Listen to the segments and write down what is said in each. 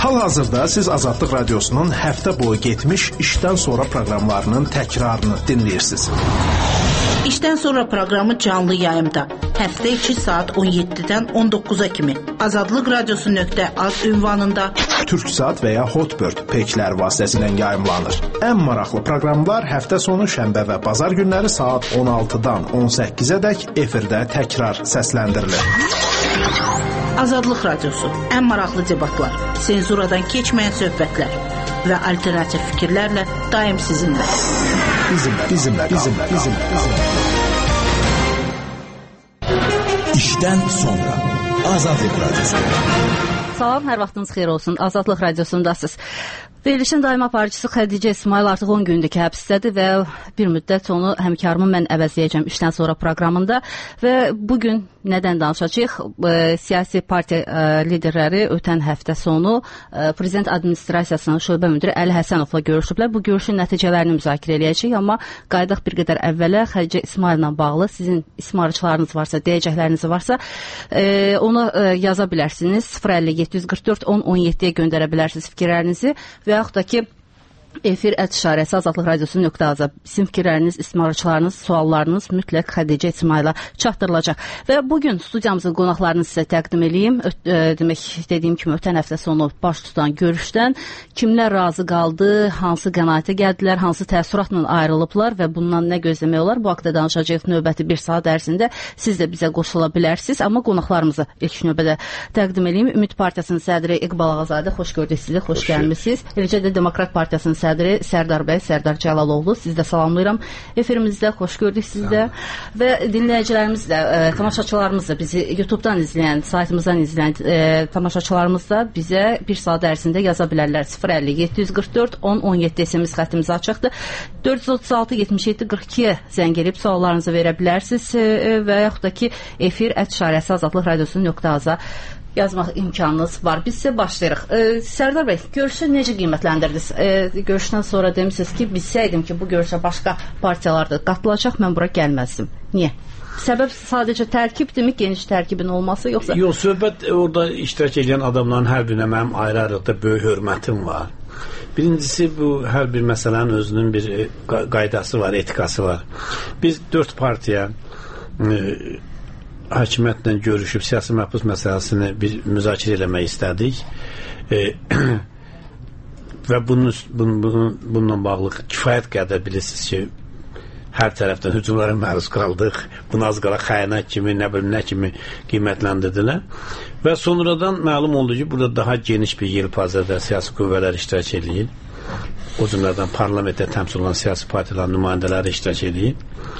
Hal-hazırda siz Azadlıq Radiosunun həftə boyu getmiş işdən sonra proqramlarının təkrarını dinləyirsiniz. İşdən sonra proqramı canlı yayımda həftə 2 saat 17-dən 19-a kimi Azadlıq Radiosu.az ünvanında Türksat və ya Hotbird peykiləri vasitəsilə yayımlanır. Ən maraqlı proqramlar həftə sonu şənbə və bazar günləri saat 16-dan 18-ə dək efirdə təkrar səsləndirilir. Azadlıq Radiosu, ən maraqlı debatlar, senzuradan keçməyən söhbətlər və alternativ fikirlərlə daim sizinlə. Bizimlə. İşdən sonra Azadlıq Radiosu. Salam, hər vaxtınız xeyir olsun. Azadlıq Radiosundasınız. Verilişin daimi aparıcısı Xədicə İsmail artıq 10 gündür ki, həbsdədir və bir müddət onu həmkarımı mən əvəzləyəcəm işdən sonra proqramında və bugün nədən danışacağıq? Siyasi partiya liderləri ötən həftə sonu Prezident Administrasiyasının şöbə müdiri Əli Həsənovla görüşüblər. Bu görüşün nəticələrini müzakirə edəcəyik, amma qaydaq bir qədər əvvələ Xədicə İsmaillə bağlı sizin ismarıcılarınız varsa, deyəcəkləriniz varsa onu yaza bilərsiniz. 050-744-10-17-yə göndərə bilərsiniz fikirlərinizi və yaxud da ki efir@şarəsi Azadlıq Radiosu.az sizin fikirləriniz, ismarıcılarınız, suallarınız mütləq Xədicə İsmaila çatdırılacaq. Və bugün studiyamızın qonaqlarını sizə təqdim edeyim. Demək, dediyim kimi ötən həftə sonu baş tutan görüşdən kimlər razı qaldı, hansı qənaətə gəldilər, hansı təəssüratla ayrılıblar və bundan nə gözləmək olar? Bu haqda danışacağıq növbəti bir saat ərzində. Siz də bizə qoşula bilərsiniz, amma qonaqlarımızı ilk növbədə təqdim edeyim. Ümid Partiyasının sədri İqbal Ağazadə, xoş gördük sizi, xoş gəlmisiniz. Eləcə də Demokrat Partiyasının sədri Sərdar bəy, Sərdar Cəlaloğlu, siz də salamlayıram. Efirimizdə xoş gördük sizdə və dinləyicilərimiz də, tamaşaçılarımız da, bizi YouTube-dan izləyən, saytımızdan izləyən tamaşaçılarımız da bizə bir saat ərzində yaza bilərlər. 050-744-10-17 SMS xəttimiz açıqdır. 436-77-42-yə zəng edib suallarınızı verə bilərsiniz və yaxud da ki efir@şarəsi Azadlıq Radiosu.az yazmaq imkanınız var. Biz sizə başlayırıq. Sərdar bəy, görüşü necə qiymətləndirdiniz? Görüşdən sonra demişsiniz ki, bilsəydim ki, bu görüşə başqa partiyalar da qatılacaq, mən bura gəlməzdim. Niyə? Səbəb sadəcə tərkibdirmi, geniş tərkibin olması, yoxsa? Yox, söhbət orada iştirak edən adamların hər birinə mənim ayrı-ayrılıqda böyük hörmətim var. Birincisi, bu hər bir məsələnin özünün bir qaydası var, etikası var. Biz 4 partiya hakimiyyətlə görüşüb siyasi məhbus məsələsini bir müzakirə eləmək istədik və bununla bağlı kifayət qədər bilirsiniz ki, hər tərəfdən hücumlara məruz qaldıq. Bunu az qala xəyanət kimi, nə kimi qiymətləndirdilər və sonradan məlum oldu ki, burada daha geniş bir yelpazədə siyasi qüvvələr iştirak edir. O cümlədən parlamentdə təmsil olunan siyasi partiyaların nümayəndələri iştirak edir.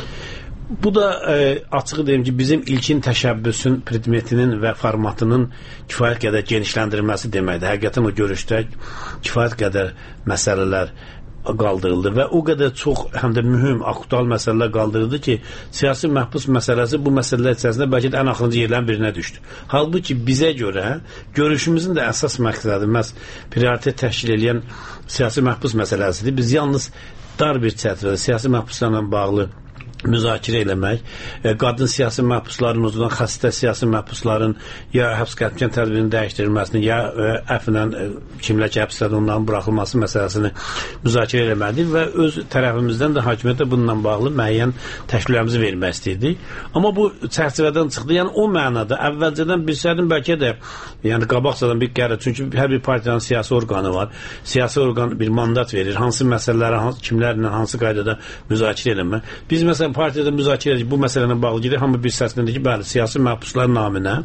Bu da açığı deyim ki, bizim ilkin təşəbbüsün predmetinin və formatının kifayət qədər genişləndirilməsi deməkdir. Həqiqətən o görüşdə kifayət qədər məsələlər qaldırıldı və o qədər çox həm də mühüm, aktual məsələlər qaldırıldı ki, siyasi məhbus məsələsi bu məsələlər içərisində bəlkə də ən axırıncı yerlərin birinə düşdü. Halbuki bizə görə görüşümüzün də əsas məqsədi məhz prioritet təşkil edən siyasi məhbus məsələsidir. Biz yalnız dar bir çərçivədə siyasi məhbuslarla bağlı müzakirə eləmək, qadın siyasi məhbusların, uzulan xəstə siyasi məhbusların ya həbs qətimkan tədbirinin dəyişdirilməsini, ya əfnən kimlər ki, həbslərdə onların buraxılması məsələsini müzakirə eləməlidir və öz tərəfimizdən də hakimiyyətə bununla bağlı müəyyən təşkillərimizi vermək istəyirdik. Amma bu çərçivədən çıxdı. Yəni, o mənada əvvəlcədən bilsəydim, bəlkə də qabaqcadan bir qərə, çünki hər bir partiyanın siyasi orqanı var. Siyasi orqan bir mandat verir. Hansı məsələlərə, kimlərlə, hansı qaydada müzakirə eləmək. Biz məsələn partiyada müzakirə edirik, bu məsələlə bağlı gedir, hamı bir səsləndir ki, bəli, siyasi məhbuslar naminə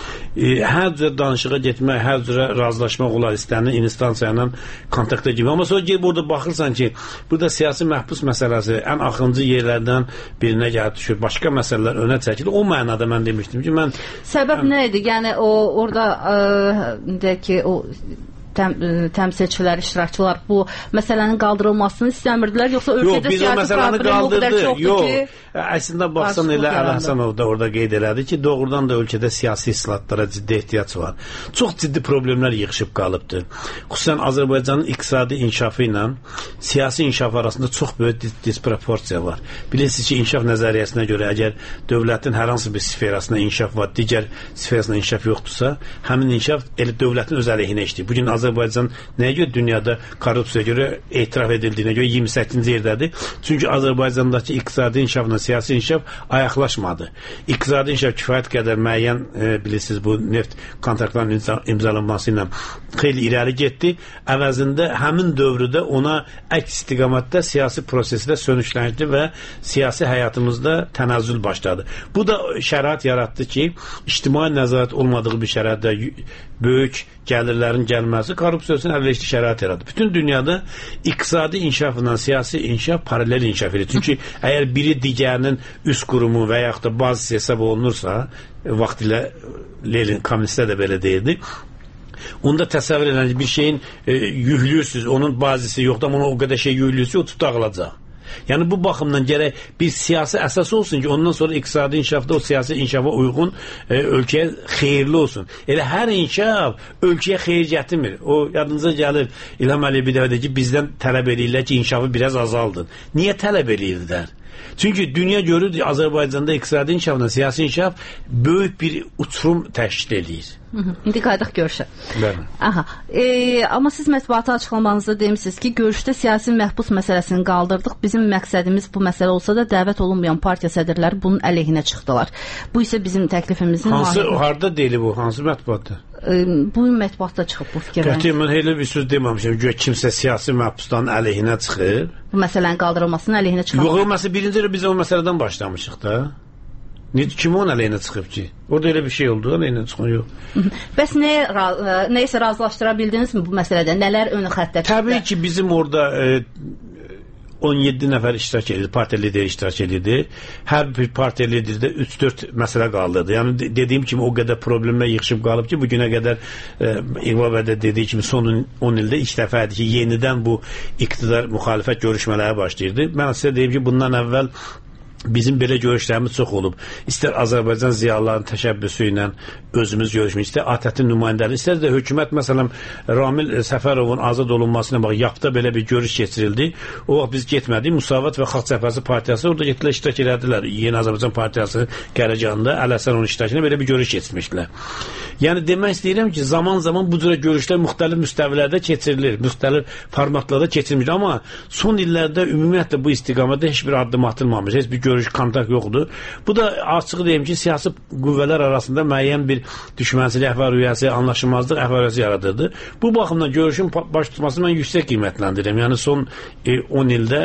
hər cürə danışığa getmək, hər cürə razılaşmaq olar istənilən instansiya ilə kontakta gibi. Amma sonra gelib orada baxırsan ki, burada siyasi məhbus məsələsi ən axırıncı yerlərdən birinə gəlib düşür, başqa məsələlər önə çəkilir. O mənada mən demişdim ki, mən... Səbəb nə idi? Yəni, orada deyək ki, o təmsilçilər, iştirakçılar bu məsələnin qaldırılmasını istəmirdilər, yoxsa ölkədə siyasi problem o qədər çoxdur ki... Əslində baxsan elə Əli Həsənov da orada qeyd elədi ki, doğrudan da ölkədə siyasi islahatlara ciddi ehtiyac var. Çox ciddi problemlər yığışıb qalıbdır. Xüsusən Azərbaycanın iqtisadi inkişafı ilə siyasi inkişaf arasında çox böyük disproporsiya var. Bilirsiniz ki, inkişaf nəzəriyyəsinə görə əgər dövlətin hər hansı bir sferasında inkişaf var, digər sferasında inkişaf yoxdursa, həmin inkişaf elə dövlətin öz əleyhinə işləyir. Bugün Azərbaycan nəyə görə dünyada korrupsiyaya görə etiraf edildiyinə görə 28-ci yerdədir? Çünki Azərbaycandakı iqtisadi inkişafla siyasi inkişaf ayaqlaşmadı. İqtisadi inkişaf kifayət qədər müəyyən bilirsiniz bu neft kontraktlarının imzalanması ilə xeyli irəli getdi. Əvəzində həmin dövrdə ona əks istiqamətdə siyasi prosesdə sönüşləndi və siyasi həyatımızda tənəzzül başladı. Bu da şərait yaratdı ki, ictimai nəzarət olmadığı bir şəraitdə böyük gəlirlərin gəlməsi korrupsiyasının əlverişli şərait yaradı. Bütün dünyada iqtisadi inkişafla siyasi inkişaf paralel inkişaf edir. Çünki əgər biri digərinin üst qurumu və yaxud da bazısı hesab olunursa, vaxtilə Lenin kommunistlər də belə deyildi. Onda təsəvvür edin bir şeyin yüklürsünüz, onun bazisi yoxdur, amma ona o qədər şey yüklürsünüz, o tutaqılacaq. Yəni bu baxımdan gərək bir siyasi əsas olsun ki, ondan sonra iqtisadi inkişafda o siyasi inkişafa uyğun ölkəyə xeyirli olsun. Elə hər inkişaf ölkəyə xeyir gətirmir. O yadınıza gəlir, İlham Əliyev bir dəfə deyir ki, bizdən tələb edirlər ki, inkişafı biraz azaldın. Niyə tələb edirlər? Çünki dünya görür Azərbaycanda iqtisadi inkişafla siyasi inkişaf böyük bir uçurum təşkil edir. İndi qaydıq görüşə. Aha. Amma siz mətbuata açıqlamanızda demişsiniz ki, görüşdə siyasi məhbus məsələsini qaldırdıq. Bizim məqsədimiz bu məsələ olsa da dəvət olunmayan partiya sədrləri bunun əleyhinə çıxdılar. Bu isə bizim təklifimizin harda deyil bu? Hansı mətbuatda? Bu mətbuatda çıxıb bu fikir. Qətiyyən mən elə bir söz deməmişəm. Güya kimsə siyasi məhbusların əleyhinə çıxır. Bu məsələnin qaldırılmasının əleyhinə çıxır. Yox, məsələ birinci biz o məsələdən başlamışıq da. Kim onun əleyhinə çıxıb ki? Orada elə bir şey oldu, əleyhinə çıxan yox. Bəs neysə razılaşdıra bildiniz mi bu məsələdə? Nələr ön xəttə çıxdı? Təbii ki, bizim orada 17 nəfər iştirak edirdi, partiya lideri iştirak edirdi. Hər bir partiya liderdə 3-4 məsələ qaldırdı. Yəni dediyim kimi o qədər problemlə yığışıb qalıb ki, bugünə qədər İqbal bəy də dediyi kimi son 10 ildə ilk dəfədir ki, yenidən bu iqtidar müxalifət görüşmələri başlayırdı. Mən sizə deyim ki, bundan əvvəl bizim belə görüşlərimiz çox olub. İstər Azərbaycan ziyalılarının təşəbbüsü ilə özümüz görüşmüş, istər ATƏT-in nümayəndələri, istər də hökumət, məsələn, Ramil Səfərovun azad olunmasına bax, Yapda belə bir görüş keçirildi. O vaxt biz getmədik. Müsavat və Xalq Cəbhəsi partiyası orada getdilər, iştirak elədilər. Yeni Azərbaycan partiyası qərargahında Ələsən onun iştirakına belə bir görüş keçirmişdilər. Yəni demək istəyirəm ki, zaman-zaman bu cür görüşlər müxtəlif müstəvilərdə keçirilir, müxtəlif formatlarda keçirilir. Amma son illərdə ümumiyyətlə bu istiqamətdə heç bir addım atılmamış, heç bir görüş, kontakt yoxdur. Bu da açıq deyim ki, siyasi qüvvələr arasında müəyyən bir düşmənçilik, əhval-ruhiyyəsi, anlaşılmazlıq, əhval-ruhiyyəsi yaradırdı. Bu baxımdan görüşün baş tutmasını mən yüksək qiymətləndirirəm. Yəni son 10 ildə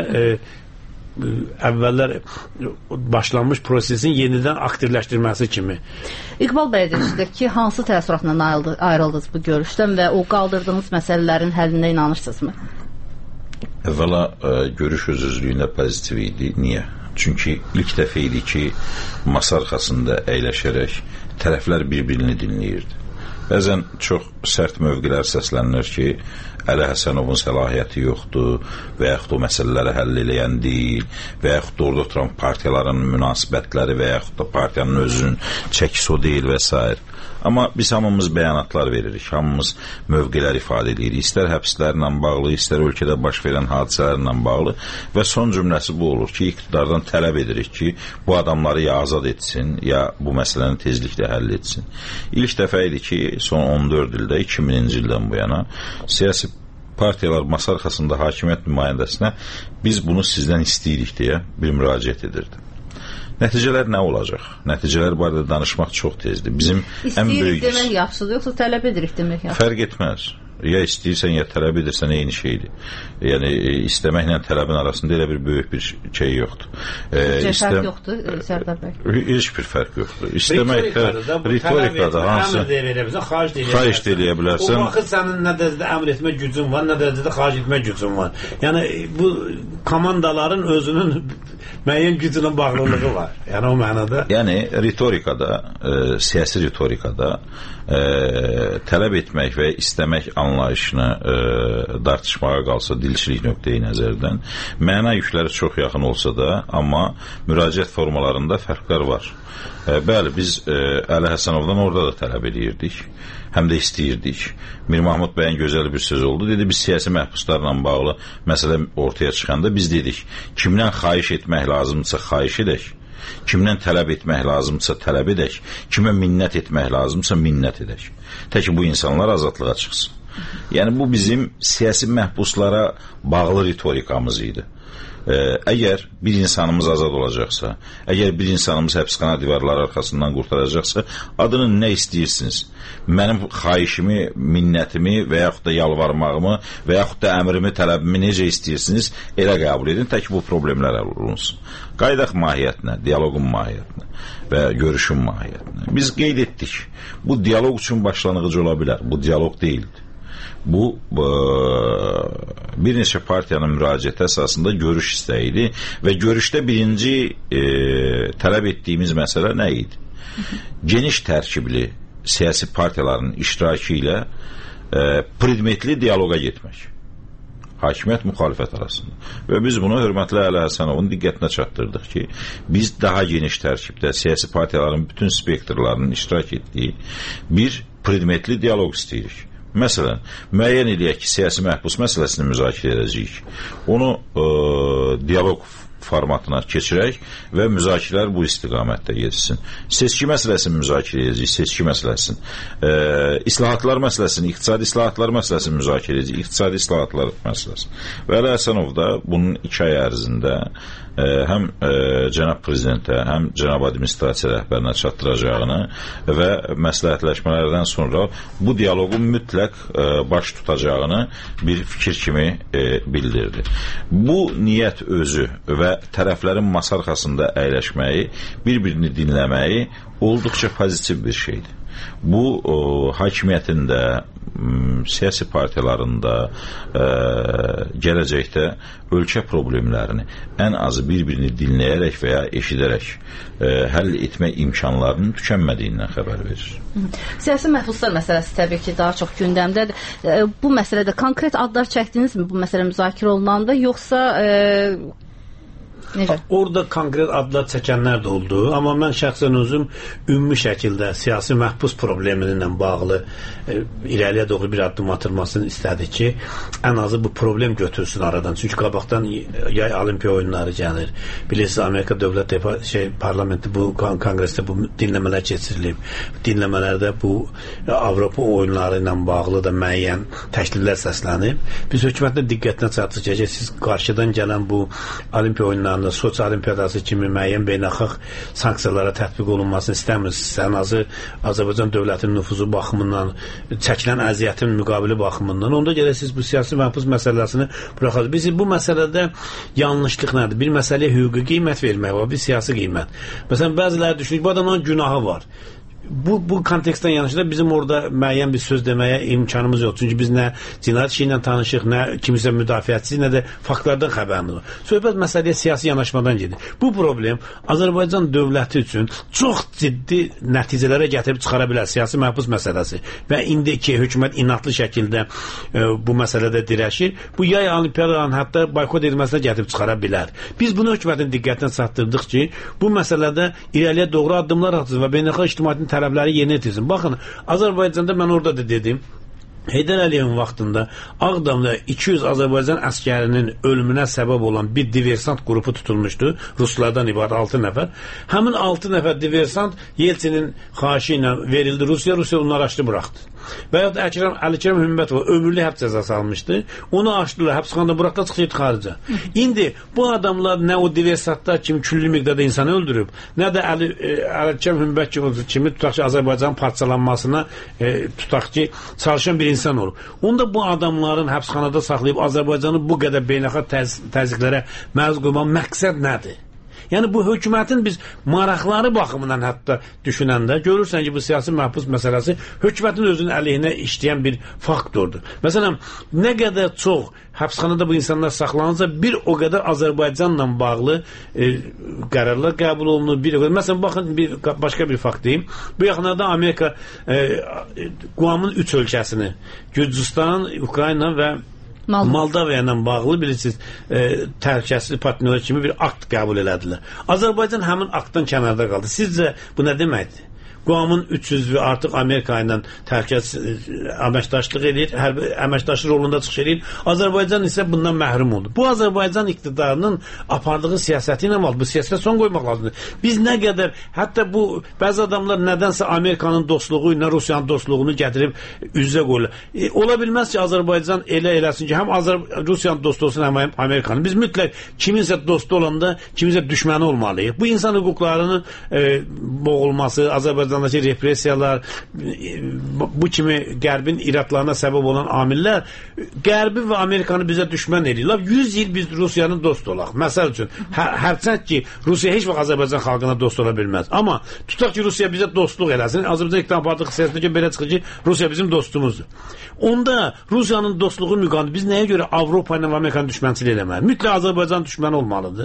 əvvəllər başlanmış prosesin yenidən aktivləşdirilməsi kimi. İqbal bəy demişdik ki, hansı təəssüratla ayrıldınız bu görüşdən və o qaldırdığınız məsələlərin həllinə inanırsınızmı? Əvvəla görüş öz-özlüyündə pozitiv idi. Niyə? Çünki ilk dəfə idi ki, masa arxasında əyləşərək tərəflər bir-birini dinləyirdi. Bəzən çox sərt mövqelər səslənir ki, Əli Həsənovun səlahiyyəti yoxdur və yaxud o məsələləri həll eləyən deyil və yaxud da orada oturan partiyaların münasibətləri və yaxud da partiyanın özünün çəkisi o deyil və s. Amma biz hamımız bəyanatlar veririk, hamımız mövqelər ifadə edirik. İstər həbslərlə bağlı, istər ölkədə baş verən hadisələrlə bağlı və son cümləsi bu olur ki, iqtidardan tələb edirik ki, bu adamları ya azad etsin, ya bu məsələni tezliklə həll etsin. İlk dəfə idi ki, son 14 ildə, 2000-ci ildən bu yana siyasi partiyalar masa arxasında hakimiyyət nümayəndəsinə biz bunu sizdən istəyirik deyə bir müraciət edirdi. Nəticələr nə olacaq? Nəticələr barədə danışmaq çox tezdir. Bizim ən böyük... İstəyirik demək yaxşıdır, yoxsa tələb edirik demək yaxşıdır? Fərq etməz. Ya istəyirsən, ya tələb edirsən, eyni şeydir. Yəni, istəməklə tələbin arasında elə bir böyük bir şey yoxdur. Fərq yoxdur, Sərdar bəy? Heç bir fərq yoxdur. İstəməkdə, ritorikada hansı... Xahiş eləyə bilərsən. O vaxt sənin nə dərəcədə əmr etmə gücün var, nə dərəcədə xahiş etmə gücün var. Yəni, bu komandaların özünün müəyyən gücünün bağlılığı var. Yəni, o mənada... Yəni, ritorikada, siyasi ritorikada tələb etmək və istəmək anlayışını tartışmağa qalsa dilçilik nöqteyi nəzərdən məna yükləri çox yaxın olsa da, amma müraciət formalarında fərqlər var. Bəli, biz Əli Həsənovdan orada da tələb edirdik, həm də istəyirdik. Mir Mahmud bəyin gözəl bir söz oldu. Dedi, biz siyasi məhbuslarla bağlı məsələ ortaya çıxanda biz dedik, kimdən xahiş etmək lazımdırsa xahiş edək, kimdən tələb etmək lazımdırsa tələb edək, kimə minnət etmək lazımdırsa minnət edək. Tək ki, bu insanlar azadlığa çıxsın. Yəni bu bizim siyasi məhbuslara bağlı ritorikamız idi. Əgər bir insanımız azad olacaqsa, əgər bir insanımız həbsxana divarları arxasından qurtaracaqsa, adını nə istəyirsiniz? Mənim xahişimi, minnətimi və yaxud da yalvarmağımı və yaxud da əmrimi, tələbimi necə istəyirsiniz, elə qəbul edin, tək bu problemlər həll olunsun. Qaydaq mahiyyətinə, dialoqun mahiyyətinə və görüşün mahiyyətinə. Biz qeyd etdik, bu dialoq üçün başlanğıc ola bilər, bu dialoq deyildir. Bu bir neçə partiyanın müraciəti əsasında görüş istəyidir və görüşdə birinci tələb etdiyimiz məsələ nə idi? Geniş tərkibli siyasi partiyaların iştirakı ilə predmetli dialoqa getmək. Hakimiyyət müxalifət arasında. Və biz bunu hörmətli Əli Həsənovun diqqətinə çatdırdıq ki, biz daha geniş tərkibdə siyasi partiyaların bütün spektrlarının iştirak etdiyi bir predmetli dialoq istəyirik. Məsələn, müəyyən eləyək ki, siyasi məhbus məsələsini müzakirə edəcəyik. Onu dialoq formatına keçirək və müzakirələr bu istiqamətdə getsin. Seçki məsələsini müzakirə edəcəyik, seçki məsələsini. İslahatlar məsələsini, iqtisadi islahatlar məsələsini müzakirə edəcəyik, iqtisadi islahatlar məsələsini. Və Əli Həsənov da bunun 2 ay ərzində həm cənab prezidentə, həm cənab administrasiya rəhbərinə çatdıracağını və məsləhətləşmələrdən sonra bu dialoqun mütləq baş tutacağını bir fikir kimi bildirdi. Bu niyyət özü və tərəflərin masa arxasında əyləşməyi, bir-birini dinləməyi olduqca pozitiv bir şeydir. Bu hakimiyyətin də, siyasi partiyaların da gələcəkdə ölkə problemlərini ən azı bir-birini dinləyərək və ya eşidərək həll etmək imkanlarının tükənmədiyindən xəbər verir. Siyasi məhbuslar məsələsi təbii ki, daha çox gündəmdədir. Bu məsələdə konkret adlar çəkdinizmi bu məsələ müzakirə olunanda, yoxsa necə? Orada konkret adlar çəkənlər də oldu, amma mən şəxsən özüm ümumi şəkildə siyasi məhbus problemi ilə bağlı irəliyə doğru bir addım atılmasını istədik ki, ən azı bu problem götürsün aradan. Çünki qabaqdan yay olimpiya oyunları gəlir. Bilirsiniz, Amerika Dövlət Parlamenti bu konqresdə bu dinləmələr keçirilib. Dinləmələrdə bu Avropa oyunları ilə bağlı da müəyyən təkliflər səslənib. Biz hökumətlə diqqətinə çatdıracağıq ki, siz qarşıdan gələn bu olimpiya oyunlarında Soçi Olimpiyadası kimi müəyyən beynəlxalq sanksiyalara tətbiq olunmasını istəmirsiniz. Ən azı Azərbaycan dövlətinin nüfuzu baxımından, çəkilən əziyyətin müqabili baxımından. Onda görə siz bu siyasi məhbus məsələsini buraxasınız. Biz bu məsələdə yanlışlıq nədir? Bir məsələyə hüquqi qiymət vermək var, bir siyasi qiymət. Məsələn, bəziləri düşünür, bu adamın günahı var. Bu kontekstdən yanaşıda bizim orada müəyyən bir söz deməyə imkanımız yox. Çünki biz nə cinayət işi ilə tanışıq, nə kimisə müdafiəçisi, nə də faktlardan xəbərimiz var. Söhbət məsələyə siyasi yanaşmadan gedir. Bu problem Azərbaycan dövləti üçün çox ciddi nəticələrə gətirib çıxara bilər siyasi məhbus məsələsi. Və indiki hökumət inatlı şəkildə bu məsələdə dirəşir. Bu yay olimpiyadanın hətta boykot edilməsinə gətirib çıxara bilər. Biz bunu hökumətin diqqətinə çatdırdıq ki, bu məsələdə irəliyə doğru addımlar atılsın və beynəlxalq ictimaiyyətin tələbləri yerinə yetirsin. Baxın, Azərbaycanda mən orada da dedim, Heydər Əliyevin vaxtında Ağdamda 200 Azərbaycan əskərinin ölümünə səbəb olan bir diversant qrupu tutulmuşdu. Ruslardan ibarət 6 nəfər. Həmin 6 nəfər diversant Yeltsinin xahişi ilə verildi Rusiya onları açdı, buraxdı. Və ya Əlikərəm Hümbətov ömürlük həbs cəzası almışdı. Onu açdılar, həbsxanada buraxdı, çıxdı xarica. İndi bu adamlar nə o diversantlar kimi küllü miqdarda insanı öldürüb, nə də Əlikərəm Hümbətov kimi tutaq ki, Azərbaycanın parçalanmasına tutaq ki, çalışan bir insan olur. Onda bu adamların həbsxanada saxlayıb Azərbaycanı bu qədər beynəlxalq təzyiqlərə məruz qoymaq məqsəd nədir? Yəni bu hökumətin biz maraqları baxımından hətta düşünəndə görürsən ki, bu siyasi məhbus məsələsi hökumətin özünün əleyhinə işləyən bir faktordur. Məsələn, nə qədər çox həbsxanada bu insanlar saxlanırsa, bir o qədər Azərbaycanla bağlı qərarlar qəbul olunur. Məsələn, baxın, başqa bir fakt deyim. Bu yaxınlarda Amerika Quamın 3 ölkəsini, Gürcüstan, Ukrayna və Moldova ilə bağlı bilirsiniz, təhlükəsizlik partneri kimi bir akt qəbul elədilər. Azərbaycan həmin aktdan kənarda qaldı. Sizcə bu nə deməkdir? Quamın 300 artıq Amerika ilə əməkdaşlıq edir, hərbi əməkdaşlıq rolunda çıxış edir. Azərbaycan isə bundan məhrum oldu. Bu Azərbaycan iqtidarının apardığı siyasəti ilə bu siyasətə son qoymaq lazımdır. Biz nə qədər, hətta bu bəzi adamlar nədənsə Amerikanın dostluğu ilə Rusiyanın dostluğunu gətirib üzə qoyurlar. Ola bilməz ki, Azərbaycan elə eləsin ki, həm Rusiyanın dostu olsun, həm Amerikanın. Biz mütləq kiminsə dostu olanda kiminsə düşməni olmalıyıq. Bu insan hüquqlarının boğulması, Azərbaycandakı repressiyalar, bu kimi Qərbin iradlarına səbəb olan amillər Qərbi və Amerikanı bizə düşmən edirlər. 100 il biz Rusiyanın dostu olaq. Məsəl üçün, hərçənd ki, Rusiya heç vaxt Azərbaycan xalqına dost ola bilməz. Amma tutaq ki, Rusiya bizə dostluq eləsin. Azərbaycan İqtidarı Partisi siyasətində belə çıxır ki, Rusiya bizim dostumuzdur. Onda Rusiyanın dostluğu müqabilində biz nəyə görə Avropa ilə Amerikanı düşmənçilik eləməliyik? Mütləq Azərbaycan düşməni olmalıdır.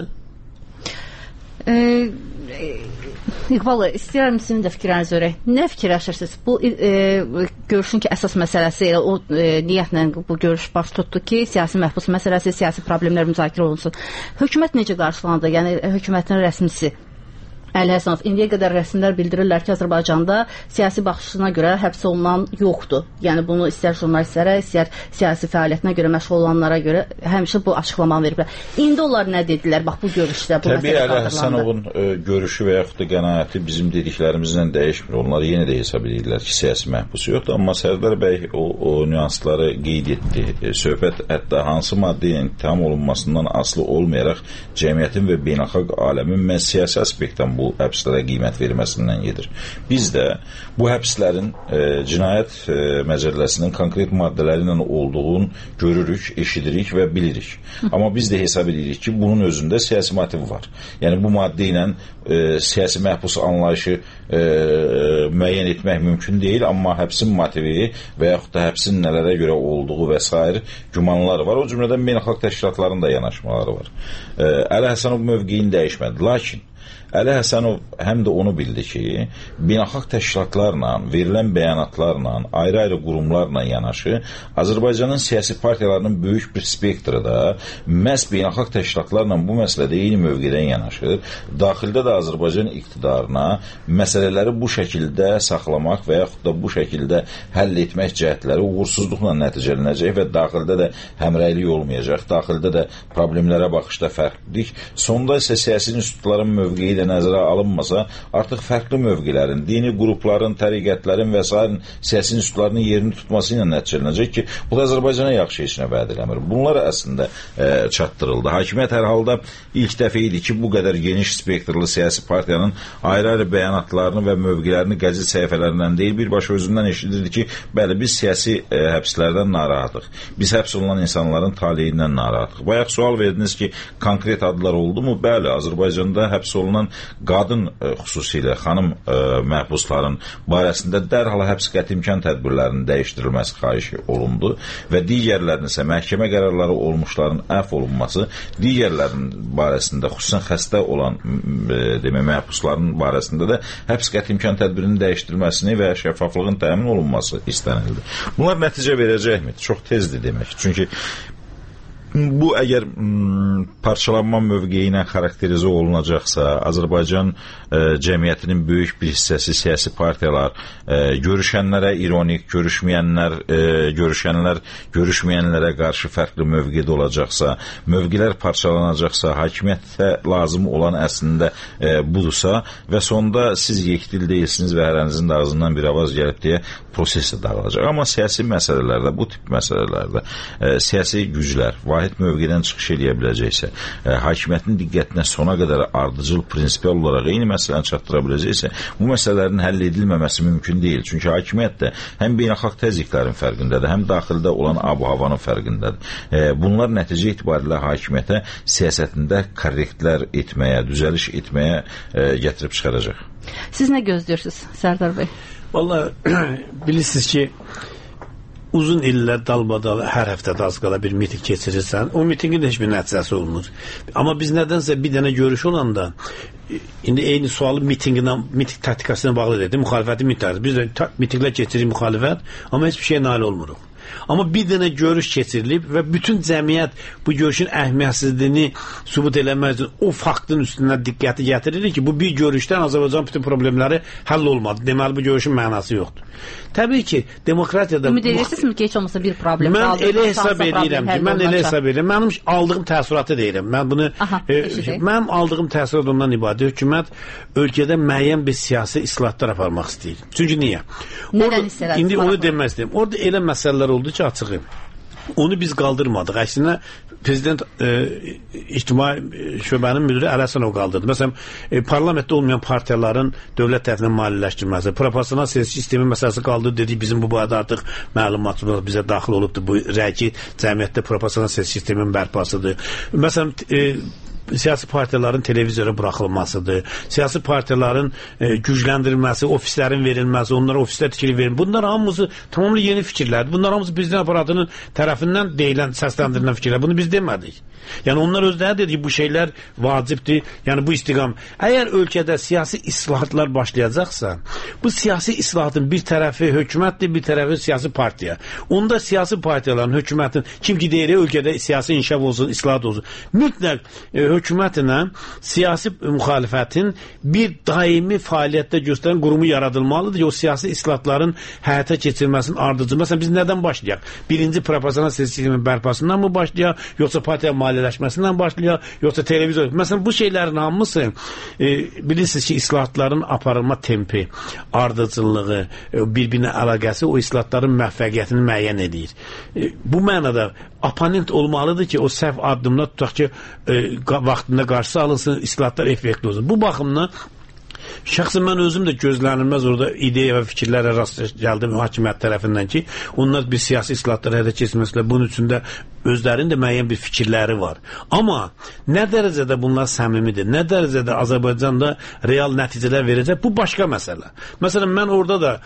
İqbal, istəyirəm sizin də fikirlərinizi görək. Nə fikirləşirsiniz? Bu görüşün ki, əsas məsələsi elə o niyyətlə bu görüş baş tutdu ki, siyasi məhbus məsələsi, siyasi problemlər müzakirə olunsun. Hökumət necə qarşılandı? Yəni hökumətin rəsmisi Əli Həsənov, indiyə qədər rəsmilər bildirirlər ki, Azərbaycanda siyasi baxışına görə həbs olunan yoxdur. Yəni bunu istər jurnalistlərə, istər siyasi fəaliyyətinə görə məşğul olanlara görə həmişə bu açıqlamanı veriblər. İndi onlar nə dedilər? Bax bu görüşdə bu məsələ qaldırılandı. Təbii Əli Həsənovun görüşü və yaxud da qənaəti bizim dediklərimizlə dəyişmir. Onlar yenə də hesab edirlər ki, siyasi məhbusu yoxdur. Amma Sərdar bəy o nüansları qeyd etdi. Söhbət hətta hansı maddeyə ittiham olunmasından asılı olmayaraq cəmiyyətin və beynəlxalq aləmin məhz siyasi aspektdən bu həbslərə qiymət verməsindən gedir. Biz də bu həbslərin cinayət məcəlləsinin konkret maddələri ilə olduğunu görürük, eşidirik və bilirik. Amma biz də hesab edirik ki, bunun özündə siyasi motiv var. Yəni bu maddə ilə siyasi məhbus anlayışı müəyyən etmək mümkün deyil, amma həbsin motivi və yaxud da həbsin nələrə görə olduğu və s. gümanlar var. O cümlədən beynəlxalq təşkilatların da yanaşmaları var. Əli Həsənov mövqeyini dəyişmədi. Lakin Əli Həsənov həm də onu bildi ki, beynəlxalq təşkilatlarla, verilən bəyanatlarla, ayrı-ayrı qurumlarla yanaşı, Azərbaycanın siyasi partiyalarının böyük bir spektrı da məhz beynəlxalq təşkilatlarla bu məsələdə eyni mövqedən yanaşır. Daxildə də Azərbaycan iqtidarına məsələləri bu şəkildə saxlamaq və yaxud da bu şəkildə həll etmək cəhətləri uğursuzluqla nəticələnəcək və daxildə də həmrəylik olmayacaq, daxildə də problemlərə baxışda fərqlilik. Sonda isə siyasi institutların mövqeyi də nəzərə alınmasa, artıq fərqli mövqelərin, dini qrupların, təriqətlərin və s. siyasi institutlarının yerini tutması ilə nəticələnəcək ki, bu da Azərbaycana yaxşı heç nə vəd eləmir. Bunlar əslində çatdırıldı. Hakimiyyət hər halda ilk dəfə idi ki, bu qədər geniş spektrli siyasi partiyanın ayrı-ayrı bəyanatlarını və mövqelərini qəzet səhifələrindən deyil, birbaşa özündən eşidirdi ki, bəli, biz siyasi həbslərdən narahatıq. Biz həbs olunan insanların taleyindən narahatıq. Bayaq sual verdiniz ki, konkret adlar oldu mu? Bəli, Azərbaycanda həbs olunan qadın xüsusilə xanım məhbusların barəsində dərhal həbs qəti imkan tədbirlərinin dəyişdirilməsi xahişi olundu və digərlərinin isə məhkəmə qərarları olmuşların əfv olunması, digərlərinin barəsində xüsusən xəstə olan məhbusların barəsində də həbs qəti imkan tədbirinin dəyişdirilməsini və şəffaflığın təmin olunması istənildi. Bunlar nəticə verəcəkmi? Çox tezdir demək. Çünki bu əgər parçalanma mövqeyi ilə xarakterizə olunacaqsa, Azərbaycan cəmiyyətinin böyük bir hissəsi siyasi partiyalar, görüşənlərə ironik, görüşənlər görüşməyənlərə qarşı fərqli mövqedə olacaqsa, mövqelər parçalanacaqsa, hakimiyyətə lazım olan əslində budursa və sonda siz yekdil deyilsiniz və hərənizin də ağzından bir avaz gəlib deyə proses də dağılacaq. Amma siyasi məsələlərdə, bu tip məsələlərdə siyasi güclər vahid mövqedən çıxış edə biləcəksə, hakimiyyətin diqqətinə sona qədər ardıcıl, prinsipial olaraq eyni məsələni çatdıra biləcəksə, bu məsələlərin həll edilməməsi mümkün deyil. Çünki hakimiyyət də həm beynəlxalq təzyiqlərin fərqindədir, həm daxildə olan ab-havanın fərqindədir. Bunlar nəticə etibarilə hakimiyyətə siyasətində korrektlər etməyə, düzəliş etməyə gətirib çıxaracaq. Siz nə gözləyirsiniz, Sərdar bəy? Vallahi bilirsiniz ki, uzun illər dalbadal hər həftədə az qala bir miting keçirirsən, o mitingin heç bir nəticəsi olmur. Amma biz nədənsə bir dənə görüş olanda indi eyni sualı miting taktikasına bağlı dedi. Müxalifəti mitinglər. Biz də mitinglər keçiririk müxalifət, amma heç bir şey nail olmuruq. Amma bir dənə görüş keçirilib və bütün cəmiyyət bu görüşün əhəmiyyətsizliyini sübut eləmək üçün o faktın üstünə diqqəti gətirir ki, bu bir görüşdən Azərbaycan bütün problemləri həll olmadı. Deməli, bu görüşün mənası yoxdur. Təbii ki, demokratiyada... Ümid edirsinizmi ki, heç olmasa bir problem qaldı? Mən elə hesab edirəm ki, mənim aldığım təəssüratı deyirəm. Mən bunu... Mənim aldığım təəssürat ondan ibadə. Hökumət ölkədə müəyyən bir siyasi islahatlar aparmaq istəyir. Çünki niyə? Nədən hissələdiniz? İndi onu demək istəyirəm. Orada elə məsələlər oldu ki, açığı. Onu biz qaldırmadıq. Əksinə prezident ictimai şöbənin müdiri Əli Həsənov qaldırdı. Məsələn, parlamentdə olmayan partiyaların dövlət tərəfindən maliyyələşdirilməsi, proporsional siyasi sistemin məsələsi qaldırdı, dedik bizim bu barədə artıq məlumatımız bizə daxil olubdur. Bu rəki cəmiyyətdə proporsional siyasi sistemin bərpasıdır. Məsələn, siyasi partiyaların televizyora buraxılmasıdır, siyasi partiyaların gücləndirilməsi, ofislərin verilməsi, onlara ofislər tikili verilməsi. Bunlar hamısı tamamilə yeni fikirlərdir. Bunlar hamısı prezident aparatının tərəfindən deyilən, səsləndirilən fikirlər. Bunu biz demədik. Yəni onlar özləri dedi ki, bu şeylər vacibdir. Yəni bu istiqam. Əgər ölkədə siyasi islahatlar başlayacaqsa, bu siyasi islahatın bir tərəfi hökumətdir, bir tərəfi siyasi partiya. Onda siyasi partiyaların, hökumətin kim ki deyir, ölkədə siyasi inkişaf olsun, islahat olsun. Mütləq hökumətinə siyasi müxalifətin bir daimi fəaliyyətdə göstərən qurumu yaradılmalıdır ki, o siyasi islahatların həyata keçirilməsinin ardıcı. Məsələn, biz nədən başlayaq? Birinci proporsional sistemin bərpasından mı başlayaq? Yoxsa partiya maliyyələşməsindən başlayaq? Yoxsa televizyon? Məsələn, bu şeylərin hamısı bilirsiniz ki, islahatların aparılma tempi, ardıcılığı, bir-birinə əlaqəsi o islahatların müvəffəqiyyətini müəyyən edir. Bu mənada oponent olmalıdır ki, o səhv addımda tutaq ki, vaxtında qarşısı alınsın, islahatlar effektli olsun. Bu baxımdan şəxsən mən özüm də gözlənilməz orada ideya və fikirlərə rast gəldim hakimiyyət tərəfindən ki, onlar bir siyasi islahatlara həyata keçirməsilə bunun üçün də özlərinin də müəyyən bir fikirləri var. Amma nə dərəcədə bunlar səmimidir, nə dərəcədə Azərbaycanda real nəticələr verəcək, bu başqa məsələ. Məsələn, mən orada da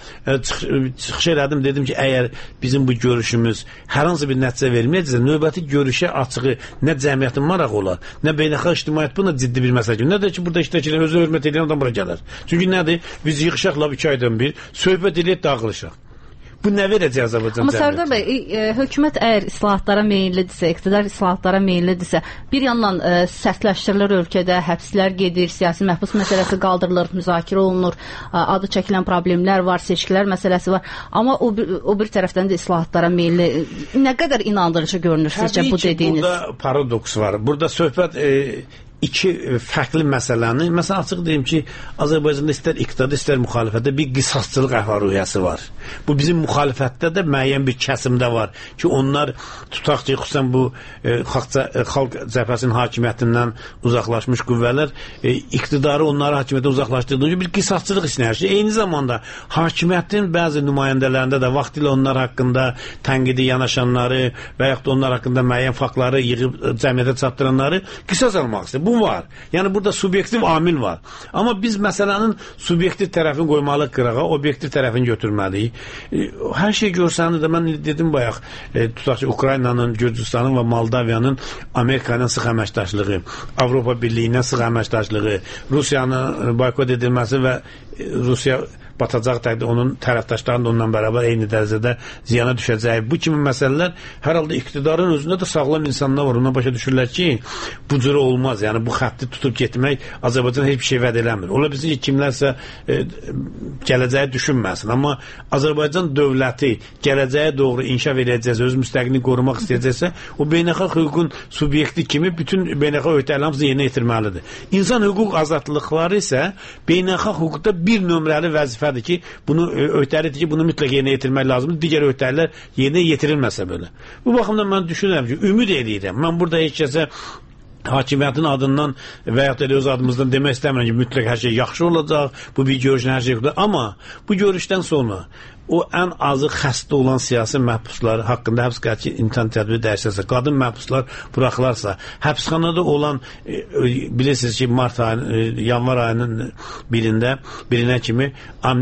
çıxış elədim, dedim ki, əgər bizim bu görüşümüz hər hansı bir nəticə verməyəcəksə, növbəti görüşə açığı nə cəmiyyətin marağı olar, nə beynəlxalq ictimaiyyət buna ciddi bir məsələ. Nə də ki, burada iştirakçılar özünə hörmət edən adam bura gələr. Çünki nədir? Biz yığışaqla 2 aydan bir söhbət eləyib dağılışaq. Bu nə verəcək Azərbaycan cəmiyyətinə? Amma Sərdar bəy, hökumət əgər islahatlara meyillidirsə, iqtidar islahatlara meyillidirsə, bir yandan sərtləşdirilir ölkədə, həbslər gedir, siyasi məhbus məsələsi qaldırılır, müzakirə olunur, adı çəkilən problemlər var, seçkilər məsələsi var. Amma o bir tərəfdən də islahatlara meyilli. Nə qədər inandırıcı görünür sizcə bu dediyiniz? Burada paradoks var. Burada söhbət iki fərqli məsələni, məsələn açıq deyim ki, Azərbaycanda istər iqtidar, istər müxalifətdə bir qisasçılıq əhval-ruhiyyəsi var. Bu bizim müxalifətdə də müəyyən bir kəsimdə var ki, onlar tutaq ki, xüsusən bu xalq cəbhəsinin hakimiyyətindən uzaqlaşmış qüvvələr iqtidarı onları hakimiyyətdən uzaqlaşdırdığı bir qisasçılıq işləyir. Eyni zamanda hakimiyyətin bəzi nümayəndələrində də vaxtilə onlar haqqında tənqidi yanaşanları və yaxud da onlar haqqında müəyyən faktları yığıb cəmiyyətə çatdıranları qisas almaq istəyir. Bu var. Yəni burada subyektiv amil var. Amma biz məsələnin subyektiv tərəfini qoymalıyıq qırağa, obyektiv tərəfini götürməliyik. Hər şey görsəniz də mən dedim bayaq, tutaq ki, Ukraynanın, Gürcüstanın və Moldaviyanın Amerikanın sıx əməkdaşlığı, Avropa Birliyinin sıx əməkdaşlığı, Rusiyanın boykot edilməsi və Rusiya batacaq təqdirdə onun tərəfdaşlarının da ondan bərabər eyni dərəcədə ziyana düşəcəyi. Bu kimi məsələlər hər halda iqtidarın özündə də sağlam insanlar var. Ona başa düşürlər ki, bu cür olmaz. Yəni bu xətti tutub getmək Azərbaycan heç bir şey vəd eləmir. Ola bilsin ki, kimlərsə gələcəyi düşünməsin. Amma Azərbaycan dövləti gələcəyə doğru inkişaf edəcəksə, öz müstəqilliğini qorumaq istəyəcəksə, o beynəlxalq hüququn subyekti kimi bütün beynəlxalq öhdəliklərimizi yerinə yetirməlidir. İnsan hüquq azadlıqları isə beynəlxalq hüquqda bir nömrəli vəzifə ki, bunu öhdəlikdir ki, bunu mütləq yerinə yetirmək lazımdır. Digər öhdəliklər yerinə yetirilməsə belə. Bu baxımdan mən düşünürəm ki, ümid edirəm. Mən burada heç kəsə hakimiyyətin adından və ya da öz adımızdan demək istəmirəm ki, mütləq hər şey yaxşı olacaq, bu bir görüşün hər şey yoxdur. Amma bu görüşdən sonra o ən azı xəstə olan siyasi məhbuslar haqqında həbs qəti imtahan tədbiri dəyişirsə, qadın məhbuslar buraxılarsa, həbsxanada olan bilirsiniz ki, yanvar ayının birinə kimi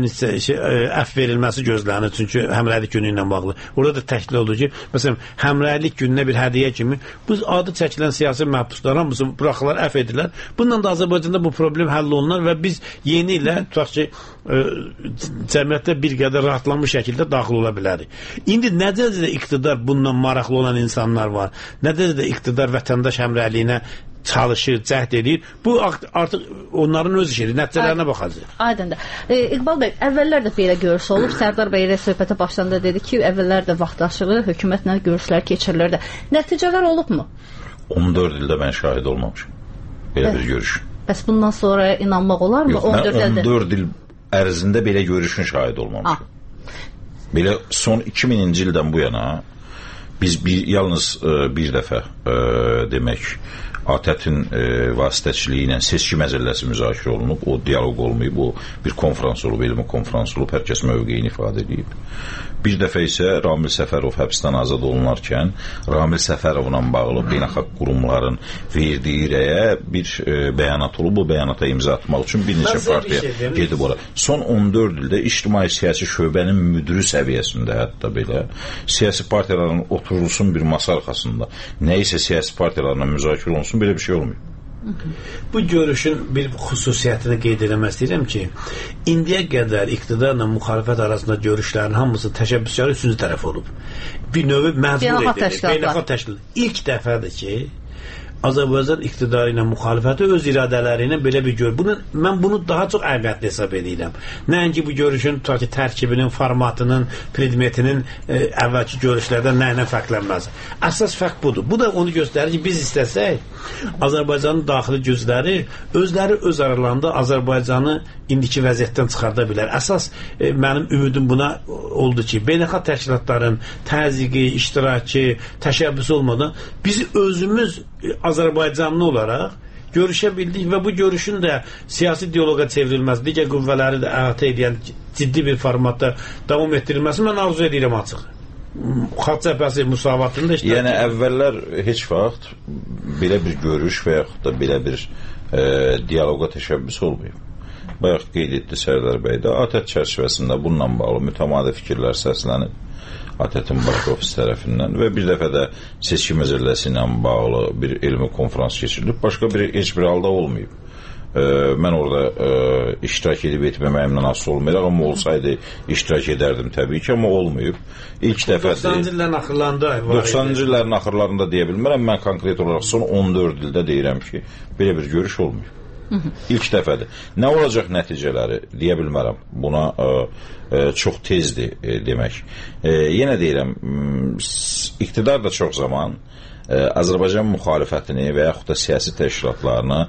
əfv verilməsi gözlənir, çünki həmrəylik günü ilə bağlı. Orada da təklif olur ki, məsələn, həmrəylik gününə bir hədiyyə kimi bu adı çəkilən siyasi məhbuslar hamısı buraxılar, əfv edilir. Bununla da Azərbaycanda bu problem həll olunar və biz yeni ilə tutaq ki, cəmiyyətdə bir qədər rahatlama davamlı şəkildə daxil ola bilərik. İndi nə dərəcədə iqtidar bundan maraqlı olan insanlar var, nə dərəcədə iqtidar vətəndaş həmrəyliyinə çalışır, cəhd edir. Bu artıq onların öz işidir, nəticələrinə baxacaq. Aydındır. İqbal bəy, əvvəllər də belə görüş olub. Sərdar bəy ilə söhbətə başlayanda dedi ki, əvvəllər də vaxtaşırı hökumətlə görüşlər keçirilirdi. Nəticələr olubmu? 14 ildə mən şahid olmamışam. Belə bir görüş. Bəs bundan sonra inanmaq olarmı? Yox, mən 14 il ərzində belə görüşün şahid olmamışam. Belə son 2000-ci ildən bu yana biz yalnız bir dəfə demək ATƏT-in vasitəçiliyi ilə seçki məcəlləsi müzakirə olunub, o dialoq olmayıb, o bir konferans olub, elmi konferans olub, hər kəs mövqeyini ifadə edib. Bir dəfə isə Ramil Səfərov həbsdən azad olunarkən Ramil Səfərovla bağlı beynəlxalq qurumların verdiyi rəyə bir bəyanat olub, bu bəyanata imza atmaq üçün bir neçə partiya gedib ora. Son 14 ildə ictimai-siyasi şöbənin müdürü səviyyəsində hətta belə siyasi partiyaların oturulsun bir masa arxasında nə isə siyasi partiyalarla müzakirə olunsun, belə bir şey olmuyor. Bu görüşün bir xüsusiyyətini qeyd eləmək istəyirəm ki, indiyə qədər iqtidarla müxalifət arasında görüşlərin hamısı təşəbbüskarı üçüncü tərəf olub. Bir növü məcbur edilir. Beynəlxalq təşkilat. İlk dəfədir ki, Azərbaycan iqtidarı ilə müxalifəti öz iradələri ilə belə bir mən bunu daha çox əhəmiyyətli hesab edirəm. Nəinki bu görüşün tərkibinin, formatının, predmetinin əvvəlki görüşlərdən nə ilə fərqlənməz. Əsas fərq budur. Bu da onu göstərir ki, biz istəsək, Azərbaycanın daxili gücləri özləri öz aralarında Azərbaycanı indiki vəziyyətdən çıxarda bilər. Əsas mənim ümidim buna oldu ki, beynəlxalq təşkilatların təzyiqi, iştirakı, təşəbbüsü olmadan biz özümüz Azərbaycanlı olaraq görüşə bildik və bu görüşün də siyasi diyaloqa çevrilməsi, digər qüvvələri də əhatə edən ciddi bir formatda davam etdirilməsi mən arzu edirəm açıq. Xalq cəbhəsi müsavatında iştirak. Yəni əvvəllər heç vaxt belə bir görüş və yaxud da belə bir diyaloqa təşəbbüs olmayıb. Bayaq qeyd etdi Sərdar bəy də ATƏT çərçivəsində bununla bağlı mütəmadi fikirlər səslənib. ATƏT-in baş ofisi tərəfindən və bir dəfə də seçki məcəlləsi ilə bağlı bir elmi konferans keçirilib. Başqa heç bir halda olmayıb. Mən orada iştirak edib etməməyimdən asılı olmayaraq, amma olsaydı iştirak edərdim təbii ki, amma olmayıb. İlk dəfədir. 90-cı illərin axırlarında 90-cı illərin axırlarında deyə bilmərəm. Mən konkret olaraq son 14 ildə deyirəm ki, belə bir görüş olmayıb. İlk dəfədir. Nə olacaq nəticələri deyə bilmərəm. Buna çox tezdir demək. Yenə deyirəm, iqtidar da çox zaman Azərbaycan müxalifətini və yaxud da siyasi təşkilatlarını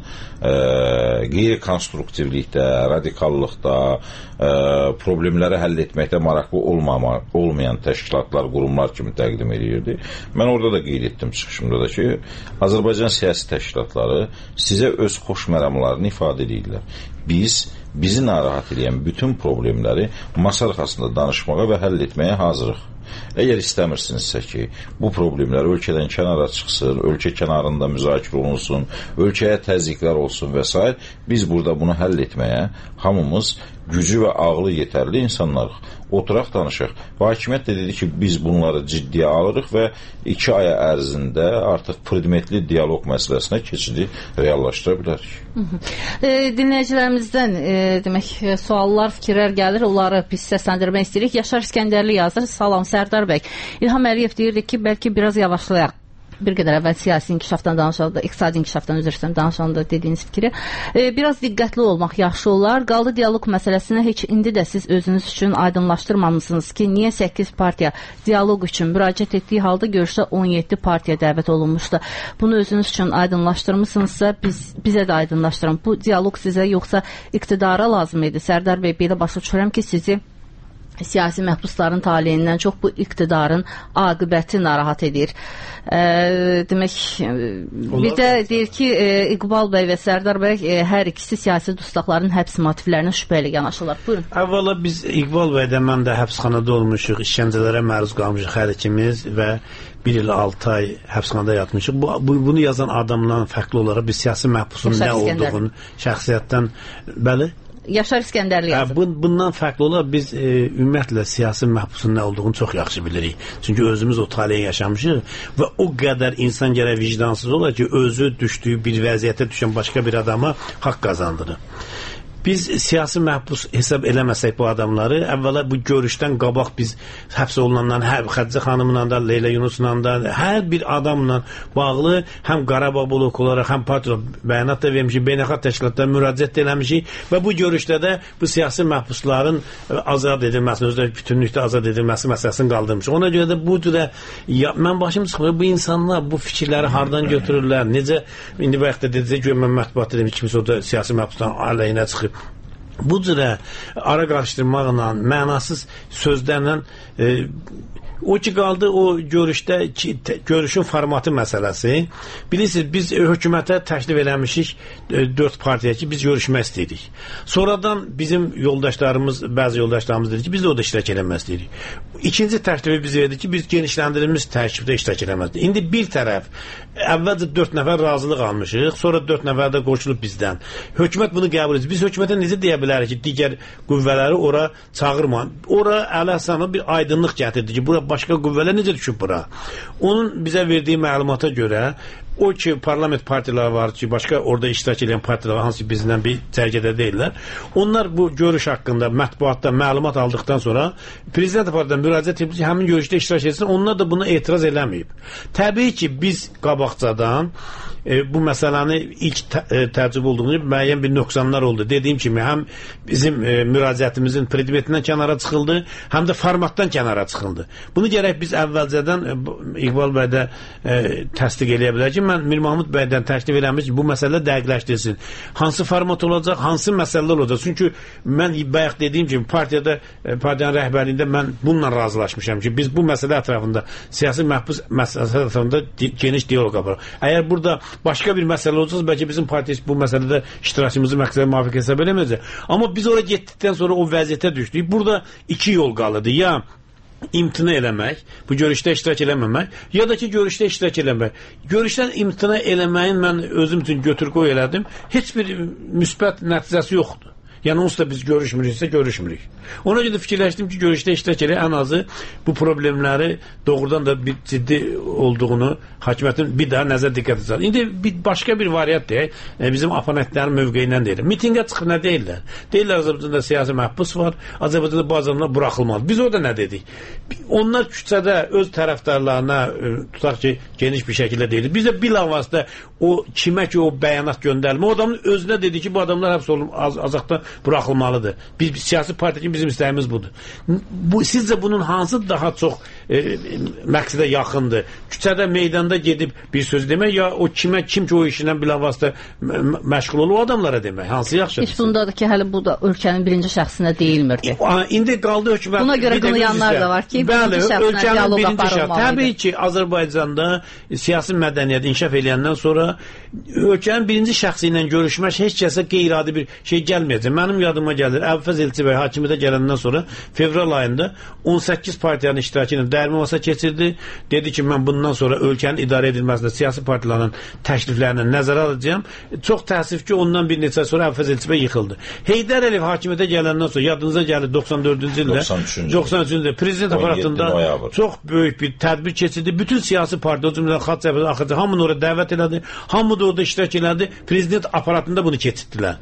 qeyri-konstruktivlikdə, radikallıqda, problemləri həll etməkdə maraqlı olmayan təşkilatlar, qurumlar kimi təqdim edirdi. Mən orada da qeyd etdim çıxışımda da ki, Azərbaycan siyasi təşkilatları sizə öz xoşməramlarını ifadə edirlər. Bizi narahat edən bütün problemləri masa arxasında danışmağa və həll etməyə hazırıq. Əgər istəmirsinizsə ki, bu problemlər ölkədən kənara çıxsın, ölkə kənarında müzakirə olunsun, ölkəyə təzyiqlər olsun və s. Biz burada bunu həll etməyə hamımız gücü və ağlı yetərli insanlarıq. Oturaq danışaq. Və hakimiyyət də dedi ki, biz bunları ciddiyə alırıq və 2 ay ərzində artıq predmetli dialoq məsələsinə keçidi reallaşdıra bilərik. Dinləyicilərimizdən demək suallar, fikirlər gəlir, onları biz səsləndirmək istəyirik. Yaşar İskəndərli yazır. Salam Sərdar bəy. İlham Əliyev deyirdi ki, bəlkə biraz yavaşlayaq. Bir qədər əvvəl siyasi inkişafdan danışanda, iqtisadi inkişafdan üzr istəyirəm danışanda dediyiniz fikri. Biraz diqqətli olmaq yaxşı olar. Qaldı dialoq məsələsini heç indi də siz özünüz üçün aydınlaşdırmamısınız ki, niyə 8 partiya dialoq üçün müraciət etdiyi halda görüşdə 17 partiya dəvət olunmuşdu. Bunu özünüz üçün aydınlaşdırmısınızsa bizə də aydınlaşdırın. Bu dialoq sizə yoxsa iqtidara lazım idi? Sərdar bəy, belə başa düşürəm ki, sizi siyasi məhbusların taleyindən çox bu iqtidarın aqibəti narahat edir. Demək, bir də deyir ki, İqbal bəy və Sərdar bəy hər ikisi siyasi dustaqların həbs motivlərinə şübhəli yanaşırlar. Buyurun. Əvvəla biz İqbal bəy də mən də həbsxanada olmuşuq, işgəncələrə məruz qalmışıq hər ikimiz və 1 il 6 ay həbsxanada yatmışıq. Bunu yazan adamdan fərqli olaraq biz siyasi məhbusun nə olduğunu şəxsiyyətdən, bəli, Yaşar İskəndərli yazır. Bundan fərqli olaraq biz ümumiyyətlə siyasi məhbusun nə olduğunu çox yaxşı bilirik. Çünki özümüz o taleyi yaşamışıq və o qədər insan gərək vicdansız olar ki, özü düşdüyü bir vəziyyətə düşən başqa bir adama haqq qazandırır. biz siyasi məhbus hesab eləməsək bu adamları, əvvəla bu görüşdən qabaq biz həbs olunanların, Xədicə xanımla da, Leyla Yunusla da, hər bir adamla bağlı həm Qarabağ bloku olaraq, həm partiya bəyanat da vermişik, beynəlxalq təşkilatlara müraciət eləmişik və bu görüşdə də bu siyasi məhbusların azad edilməsi, özü də bütünlükdə azad edilməsi məsələsini qaldırmışıq. Ona görə də bu cürə mən başım çıxmır, bu insanlar bu fikirləri hardan götürürlər, necə, indi bu yaxda dedəcək ki, mən mətbuat dedim, kimsə o da siyasi məhbusdan əleyhinə çıxıb. Bu cürə ara qarışdırmaqla, mənasız sözlərlə o ki qaldı o görüşdə görüşün formatı məsələsi. Bilirsiniz, biz hökumətə təklif eləmişik 4 partiya ki, biz görüşmək istəyirik. Sonradan bizim yoldaşlarımız, bəzi yoldaşlarımız dedi ki, biz də o da iştirak eləmək istəyirik. İkinci təklifi biz verdik ki, biz genişləndirilmiş təklifdə iştirak eləmək istəyirik. İndi bir tərəf, əvvəlcə 4 nəfər razılıq almışıq, sonra 4 nəfər də qoşulub bizdən. Hökumət bunu qəbul edir. Biz hökumətə necə deyə bilərik ki, digər qüvvələri ora çağırmayın. Ora Əli Həsənov bir aydınlıq gətirdi ki, bura başqa qüvvələr necə düşüb bura? Onun bizə verdiyi məlumata görə o ki, parlament partiyaları var ki, başqa orada iştirak edən partiyalar hansı bizdən bir cərgədə deyirlər. Onlar bu görüş haqqında mətbuatda məlumat aldıqdan sonra prezident partiyadan müraciət edib ki, həmin görüşdə iştirak etsin. Onlar da buna etiraz eləməyib. Təbii ki, biz qabaqcadan bu məsələni ilk təcrübə olduğunu müəyyən bir nöqsanlar oldu. Dediyim kimi, həm bizim müraciətimizin predmetindən kənara çıxıldı, həm də formatdan kənara çıxıldı. Bunu gərək biz əvvəlcədən İqbal bəy də təsdiq eləyə bilər ki, mən Mir Mahmud bəydən təklif eləmiş ki, bu məsələ dəqiqləşdirsin. Hansı format olacaq, hansı məsələlər olacaq? Çünki mən bayaq dediyim kimi partiyanın rəhbərliyində mən bununla razılaşmışam ki, biz bu məsələ ətrafında, siyasi məhbus məsələsi ətrafında geniş diyaloq aparaq. Əgər burada başqa bir məsələ olacaqsa, bəlkə bizim partiya bu məsələdə iştirakımızı məqsədə müvafiq hesab eləməyəcək. Amma biz oraya getdikdən sonra o vəziyyətə düşdük. Burada iki yol qalıdı. Ya imtina eləmək, bu görüşdə iştirak eləməmək, ya da ki, görüşdə iştirak eləmək. Görüşdən imtina eləməyin mən özüm üçün götür-qoy elədim. Heç bir müsbət nəticəsi yoxdur. Yəni onsuz da biz görüşmürüksə görüşmürük. Ona görə də fikirləşdim ki, görüşdə iştirak elə ən azı bu problemləri doğrudan da bir ciddi olduğunu hakimiyyətin bir daha nəzər diqqət edəcək. İndi başqa bir variant deyək, bizim oponentlərin mövqeyindən deyirlər. Mitingə çıxıb nə deyirlər? Deyirlər Azərbaycanda siyasi məhbus var, Azərbaycanda bu adamlar buraxılmalı. Biz orada nə dedik? Onlar küçədə öz tərəfdarlarına tutaq ki, geniş bir şəkildə deyilir. Biz də bilavasitə o kimə ki o bəyanat göndərilmə, o adamın özünə dedi ki, bu adamlar həbs olunub azadlıqda buraxılmalıdır. Biz siyasi partiya kimi bizim istəyimiz budur. Sizcə bunun hansı daha çox məqsədə yaxındır? Küçədə, meydanda gedib bir söz demək, ya o kim ki o işinə bilavasitə məşğul olur o adamlara demək? Hansı yaxşıdır? Heç bundadır ki, hələ bu da ölkənin birinci şəxsinə deyilmirdi. İndi qaldı hökumət. Buna görə qınayanlar da var ki, birinci şəxsinə diyaloq aparılmalıdır. Təbii ki, Azərbaycanda siyasi mədəniyyət inkişaf eləyəndən sonra ölkənin birinci şəxsi ilə görüşmək heç kəsə qeyri-adi bir şey gəlməyəcək. Mənim yadıma gəlir, Əbfəz Elçi bəy hakimiyyətə gələndən sonra fevral ayında 18 partiyanın iştirakı ilə dərmi masa keçirdi. Dedi ki, mən bundan sonra ölkənin idarə edilməsində siyasi partiyaların təkliflərini nəzərə alacağam. Çox təəssüf ki, ondan bir neçə sonra Əbfəz Elçi bəy yıxıldı. Heydər Əliyev hakimiyyətə gələndən sonra yadınıza gəlir 94-cü ildə 93-cü ildə prezident aparatında çox böyük bir tədbir keçirdi. Bütün siyasi partiya, o cümlədən Xalq Cəbhəsi, AXC hamını oraya dəvət elədi. Hamı da orada iştirak elədi. Prezident aparatında bunu keçirdilər.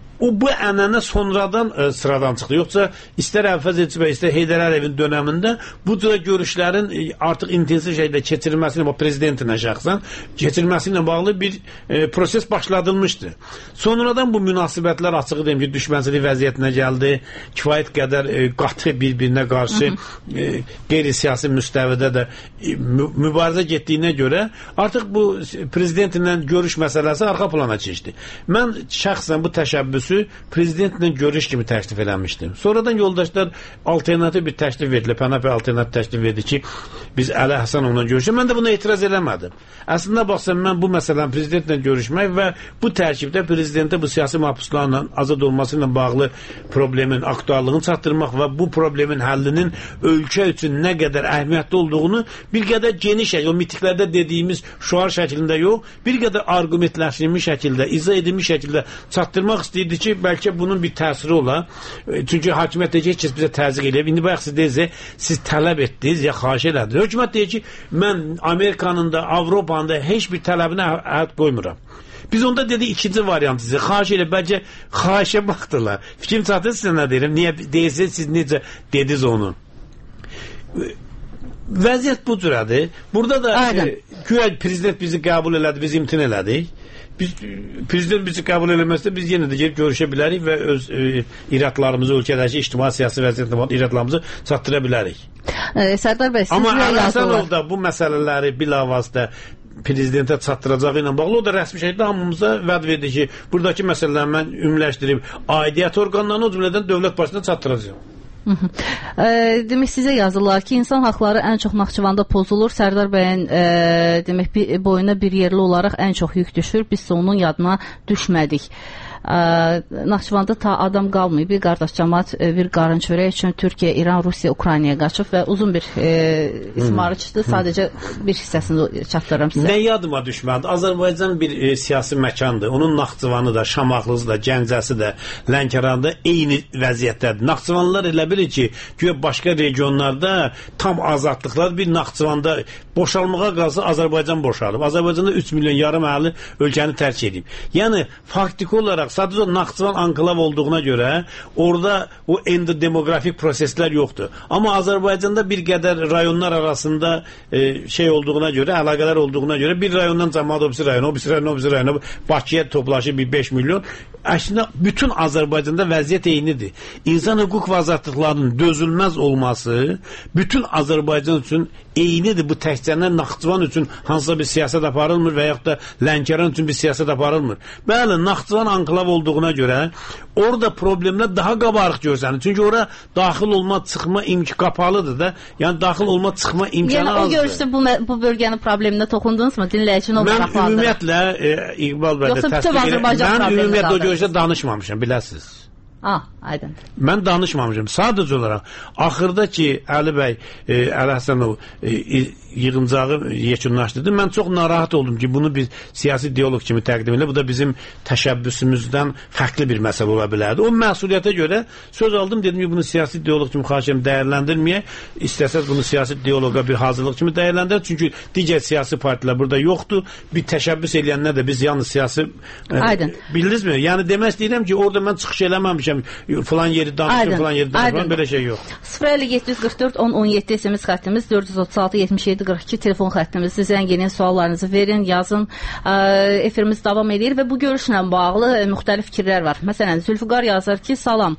Bu ənənə sonradan sıradan çıxdı. Yoxsa istər Əbfəz Elçi bəy, istər Heydər Əliyevin dönəmində bu cür görüşlərin artıq intensiv şəkildə keçirilməsi ilə, prezidentlə şəxsən keçirilməsi ilə bağlı bir proses başladılmışdı. Sonradan bu münasibətlər açığı deyim ki, düşmənçilik vəziyyətinə gəldi. Kifayət qədər qatı bir-birinə qarşı qeyri-siyasi müstəvidə də mübarizə getdiyinə görə artıq bu prezidentlə görüş məsələsi arxa plana keçdi. Mən şəxsən bu təşəbbüs prezidentlə görüş kimi təklif eləmişdim. Sonradan yoldaşlar alternativ bir təklif verdilər. Pənah bəy alternativ təklif verdi ki, biz Əli Həsənovla görüşək. Mən də buna etiraz eləmədim. Əslində baxsam, mən bu məsələni prezidentlə görüşmək və bu tərkibdə prezidentə bu siyasi məhbuslarla azad olması ilə bağlı problemin aktuallığını çatdırmaq və bu problemin həllinin ölkə üçün nə qədər əhəmiyyətli olduğunu bir qədər geniş, o mitiklərdə dediyimiz şüar şəklində yox, bir qədər arqumentləşdirilmiş şəkildə, izah edilmiş şəkildə çatdırmaq istəyirdi ki, bəlkə bunun bir təsiri ola. Çünki hakimiyyət deyir ki, heç kəs bizə təzyiq eləyib. İndi bayaq siz deyirsiniz, siz tələb etdiniz, ya xahiş elədiniz. Hökumət deyir ki, mən Amerikanın da, Avropanın da heç bir tələbinə əhd qoymuram. Biz onda dedik ikinci variantı. Xahiş elə bəlkə xahişə baxdılar. Fikrim çatır sizə nə deyirəm? Niyə deyirsiniz, siz necə dediniz onu? Vəziyyət bu cürədir. Burada da güya prezident bizi qəbul elədi, biz imtina elədik. Prezident bizi qəbul eləməzsə biz yenə də gəlib görüşə bilərik və öz iradlarımızı, ölkədəki ictimai siyasi vəziyyətlə iradlarımızı çatdıra bilərik. Sərdar bəy, amma Ələsənov da bu məsələləri bilavasitə prezidentə çatdıracağı ilə bağlı o da rəsmi şəkildə hamımıza vəd verdi ki, buradakı məsələləri mən ümumiləşdirib aidiyyət orqanlarına, o cümlədən dövlət başına çatdıracağam. Demək sizə yazırlar ki, insan haqları ən çox Naxçıvanda pozulur. Sərdar bəyin demək boyuna bir yerli olaraq ən çox yük düşür. Biz onun yadına düşmədik. Naxçıvanda ta adam qalmayıb. Bir qardaş cəmaət bir qarın çörək üçün Türkiyə, İran, Rusiya, Ukraynaya qaçıb və uzun bir ismarıçdır. Sadəcə bir hissəsini çatdırıram sizə. Nə yadıma düşmədi? Azərbaycan bir siyasi məkandır. Onun Naxçıvanı da, Şamaxlısı da, Gəncəsi də, Lənkəranı da eyni vəziyyətdədir. Naxçıvanlılar elə bilir ki, güya başqa regionlarda tam azadlıqlar bir Naxçıvanda boşalmağa qalsa Azərbaycan boşalıb. Azərbaycanda 3 milyon yarım əhali ölkəni tərk edib. Yəni faktiki olaraq sadəcə Naxçıvan anklav olduğuna görə orada o endodemoqrafik proseslər yoxdur. Amma Azərbaycanda bir qədər rayonlar arasında şey olduğuna görə, əlaqələr olduğuna görə bir rayondan cəmaət o birisi rayona, Bakıya toplaşıb bir 5 milyon. Əslində bütün Azərbaycanda vəziyyət eynidir. İnsan hüquq və azadlıqlarının dözülməz olması bütün Azərbaycan üçün eynidir. Bu təkcə Naxçıvan üçün hansısa bir siyasət aparılmır və yaxud da Lənkəran üçün bir siyasət aparılmır. Bəli, Naxçıvan anklav olduğuna görə orada problemlər daha qabarıq görsənir. Çünki ora daxil olma, çıxma imkanı qapalıdır da. Yəni daxil olma, çıxma imkanı azdır. Yəni o görüşdə bu bölgənin probleminə toxundunuzmu? Dinləyicinin o maraqlandı. Mən ümumiyyətlə İqbal bəy də təsdiq edirəm. Mən ümumiyyətlə o görüşdə danışmamışam, biləsiniz. Aydın. Mən danışmamışam. Sadəcə olaraq axırda ki Əli bəy Əlhəsənov yığıncağı yekunlaşdırdı. Mən çox narahat oldum ki, bunu biz siyasi diyaloq kimi təqdim edilir. Bu da bizim təşəbbüsümüzdən fərqli bir məsələ ola bilərdi. O məsuliyyətə görə söz aldım, dedim ki, bunu siyasi diyaloq kimi xahişəm dəyərləndirməyək. İstəsəz bunu siyasi diyaloqa bir hazırlıq kimi dəyərləndirək. Çünki digər siyasi partilər burada yoxdur. Bir təşəbbüs eləyənlər də biz yalnız siyasi bildinizmi? Yəni demək istəyirəm ki, orada mən çıxış eləməmişəm. Falan yeri danışım, falan yeri danışım. Belə şey yox. 0744 1017 SMS xəttimiz, 436 77 42 telefon xəttimiz. Zəng edin, suallarınızı verin, yazın. Efirimiz davam edir və bu görüşlə bağlı müxtəlif fikirlər var. Məsələn, Zülfüqar yazır ki, salam.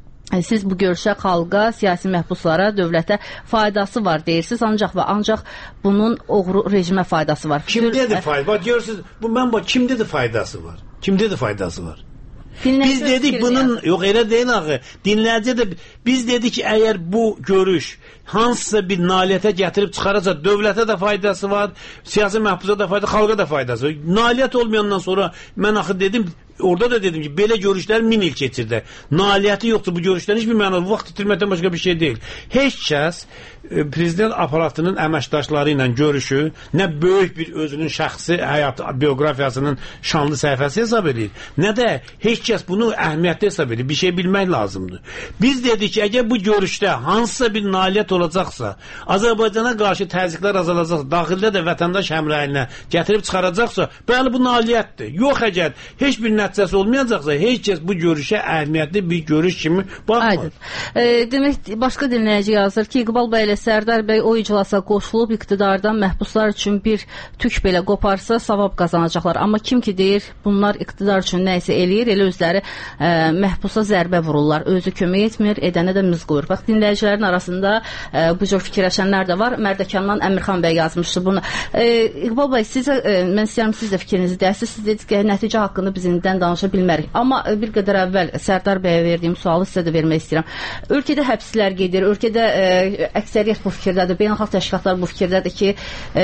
Siz bu görüşə xalqa, siyasi məhbuslara, dövlətə faydası var deyirsiniz, ancaq bunun oğru rejimə faydası var. Kimdədir faydası? Görürsünüz, kimdədir faydası var? Kimdədir faydası var? Biz dedik bunun, yox elə deyil axı, dinləyici də biz dedik ki, əgər bu görüş hansısa bir nailiyyətə gətirib çıxaracaq, dövlətə də faydası var, siyasi məhbusa da faydası, xalqa da faydası var. Nailiyyət olmayandan sonra mən axı dedim, orada da dedim ki, belə görüşlər 1000 il keçirdi. Nailiyyəti yoxdur bu görüşlərin, hiçbir mənalı, vaxt itirməkdən başqa bir şey deyil. Heç kəs prezident aparatının əməkdaşları ilə görüşü nə böyük bir özünün şəxsi həyat bioqrafiyasının şanlı səhifəsi hesab edir, nə də heç kəs bunu əhəmiyyətli hesab edir. Bir şey bilmək lazımdır. Biz dedik ki, əgər bu görüşdə hansısa bir nailiyyət olacaqsa, Azərbaycana qarşı təzyiqlər azalacaqsa, daxildə də vətəndaş həmrəyinə gətirib çıxaracaqsa, bəli bu nailiyyətdir. Yox, əgər heç bir nəticəsi olmayacaqsa, heç kəs bu görüşə əhəmiyyətli bir görüş kimi baxmır. Demək, başqa dinləyici yazır ki, İqbal bəy ilə Sərdar bəy o iclasa qoşulub iqtidardan məhbuslar üçün bir tük belə qoparsa savab qazanacaqlar. Amma kim ki deyir, bunlar iqtidar üçün nə isə eləyir, elə özləri məhbusa zərbə vururlar. Özü kömək etmir, edənə də müz qoyur. Bax, dinləyicilərin arasında bu cür fikirləşənlər də var. Mərdəkandan Əmirxan bəy yazmışdı bunu. İqbal bəy, mən istəyirəm siz də fikrinizi deyəsiniz. Siz dedik ki, nəticə haqqında biz indidən danışa bilmərik. Amma bir qədər əvvəl Sərdar bəyə verdiyim sualı sizə də vermək istəyirəm. Ölkədə həbslər gedir, ölkədə əksəriyyət bu fikirdədir, beynəlxalq təşkilatlar bu fikirdədir ki,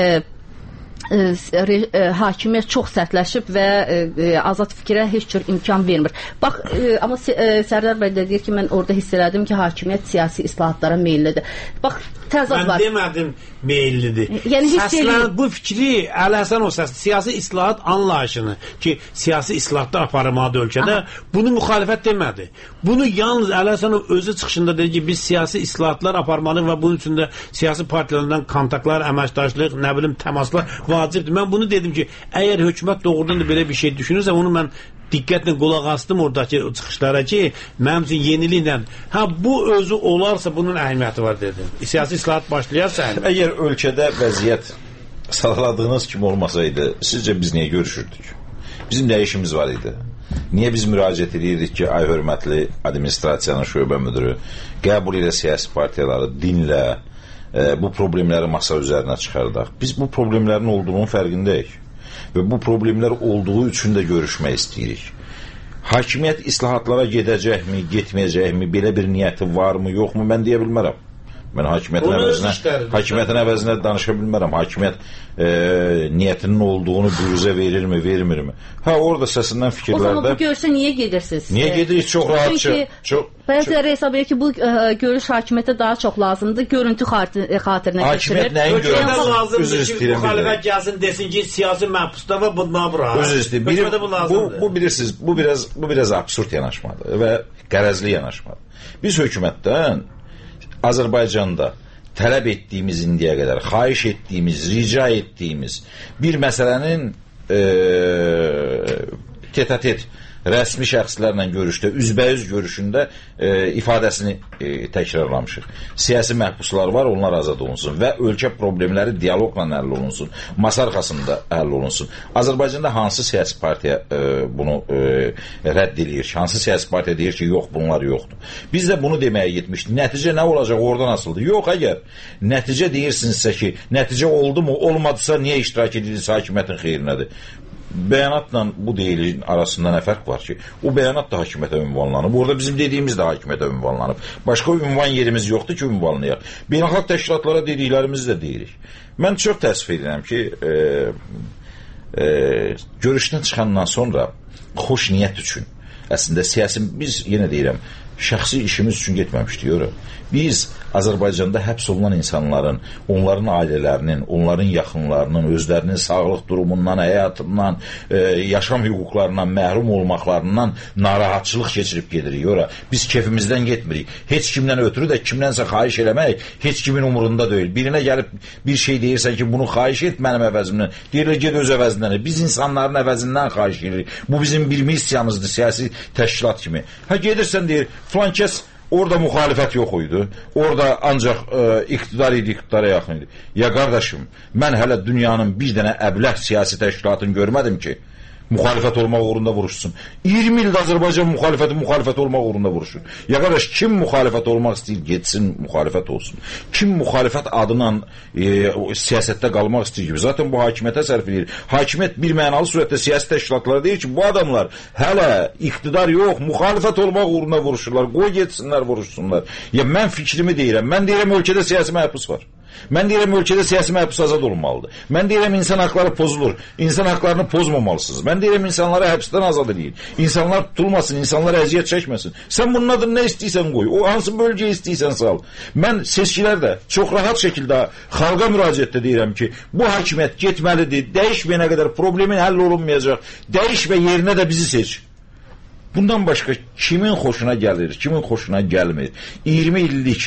hakimiyyət çox sərtləşib və azad fikrə heç cür imkan vermir. Bax, amma Sərdar bəy də deyir ki, mən orada hiss elədim ki, hakimiyyət siyasi islahatlara meyillidir. Bax, təzad var. Mən demədim meyillidir. Yəni, bu fikri Əlhəsənov siyasi islahat anlayışını ki, siyasi islahatlar aparılmalıdır ölkədə, bunu müxalifət demədi. Bunu yalnız Əlhəsənov özü çıxışında dedi ki, biz siyasi islahatlar aparmalıyıq və bunun üçün də siyasi partilərdən kontaktlar, əməkdaşlıq, nə bilim, təmaslar var vacibdir. Mən bunu dedim ki, əgər hökumət doğrudan da belə bir şey düşünürsə, onu mən diqqətlə qulaq astım oradakı çıxışlara ki, mənim üçün yeniliklə, bu özü olarsa bunun əhəmiyyəti var dedim. Siyasi islahat başlayarsa əgər ölkədə vəziyyət sadaladığınız kimi olmasaydı, sizcə biz niyə görüşürdük? Bizim nə işimiz var idi? Niyə biz müraciət edirdik ki, ay hörmətli administrasiyanın şöbə müdürü, qəbul ilə siyasi partiyaları dinlə, bu problemləri masa üzərinə çıxardaq. Biz bu problemlərin olduğunun fərqindəyik və bu problemlər olduğu üçün də görüşmək istəyirik. Hakimiyyət islahatlara gedəcəkmi, getməyəcəkmi, belə bir niyyəti varmı, yoxmu, mən deyə bilmərəm. Mən hakimiyyətin əvəzinə danışa bilmərəm. Hakimiyyət niyyətinin olduğunu büruzə verirmi, vermirmi? Orada səsindən fikirlərdə... O zaman bu görüşə niyə gedirsiniz? Niyə gedirik? Çox rahatça. Bəziləri hesab edir ki, bu görüş hakimiyyətə daha çox lazımdır. Görüntü xatirinə keçirir. Hakimiyyət nəyin görüntü? Lazımdır ki, müxalifət gəlsin, desin ki, siyasi məhbusda və bundan bura. Özür istəyir. Bu bilirsiniz, bu biraz absurd yanaşmadır və qərəzli yanaşmadır. Biz hökumətdən Azərbaycanda tələb etdiyimiz indiyə qədər, xahiş etdiyimiz, rica etdiyimiz bir məsələnin tete-a-tet rəsmi şəxslərlə görüşdə, üzbəüz görüşündə ifadəsini təkrarlamışıq. Siyasi məhbuslar var, onlar azad olunsun və ölkə problemləri dialoqla həll olunsun, masa arxasında həll olunsun. Azərbaycanda hansı siyasi partiya bunu rədd edir? Hansı siyasi partiya deyir ki, yox, bunlar yoxdur? Biz də bunu deməyə getmişdik. Nəticə nə olacaq? Oradan asıldı. Yox, əgər nəticə deyirsinizsə ki, nəticə oldu mu, olmadısa niyə iştirak edirsiniz, hakimiyyətin xeyrinədir? Bəyanatla bu deyilin arasında nə fərq var ki? O bəyanat da hakimiyyətə ünvanlanıb. Orada bizim dediyimiz də hakimiyyətə ünvanlanıb. Başqa ünvan yerimiz yoxdur ki, ünvanlayaq. Beynəlxalq təşkilatlara dediklərimizi də deyirik. Mən çox təəssüf edirəm ki, görüşdən çıxandan sonra xoş niyyət üçün, əslində siyasi, biz yenə deyirəm, şəxsi işimiz üçün getməmişdik ora. Biz Azərbaycanda həbs olunan insanların, onların ailələrinin, onların yaxınlarının, özlərinin sağlıq durumundan, həyatından, yaşam hüquqlarından məhrum olmaqlarından narahatçılıq keçirib gedirik ora. Biz kefimizdən getmirik. Heç kimdən ötürü də kimdənsə xahiş eləmək heç kimin umurunda deyil. Birinə gəlib bir şey deyirsən ki, bunu xahiş et mənim əvəzimdən. Deyirlər, ged öz əvəzindən. Biz insanların əvəzindən xahiş edirik. Bu bizim bir missiyamızdır siyasi təşkilat kimi. Gedirsən deyir, filan kəs orada müxalifət yox idi. Orada ancaq iqtidar idi, iqtidara yaxın idi. Ya qardaşım, mən hələ dünyanın bir dənə əbləh siyasi təşkilatını görmədim ki, müxalifət olmaq uğrunda vuruşsun. 20 ildə Azərbaycan müxalifət olmaq uğrunda vuruşur. Ya qardaş, kim müxalifət olmaq istəyir, getsin müxalifət olsun. Kim müxalifət adına siyasətdə qalmaq istəyir gibi, zaten bu hakimiyyətə sərf edir. Hakimiyyət bir mənalı surətdə siyasi təşkilatlara deyir ki, bu adamlar hələ iqtidar yox, müxalifət olmaq uğrunda vuruşurlar. Qoy getsinlər, vuruşsunlar. Ya mən fikrimi deyirəm. Mən deyirəm, ölkədə siyasi məhbus var. Mən deyirəm, ölkədə siyasi məhbus azad olunmalıdır. Mən deyirəm, insan haqları pozulur. İnsan haqlarını pozmamalısınız. Mən deyirəm, insanları həbsdən azad edin. İnsanlar tutulmasın, insanlar əziyyət çəkməsin. Sən bunun adını nə istəyirsən qoy. O hansı bölgəyə istəyirsən sal. Mən seçkilərdə çox rahat şəkildə xalqa müraciətdə deyirəm ki, bu hakimiyyət getməlidir. Dəyişməyənə qədər problemin həll olunmayacaq. Dəyiş və yerinə də bizi seç. Bundan başqa kimin xoşuna gəlir, kimin xoşuna gəlmir? 20 illik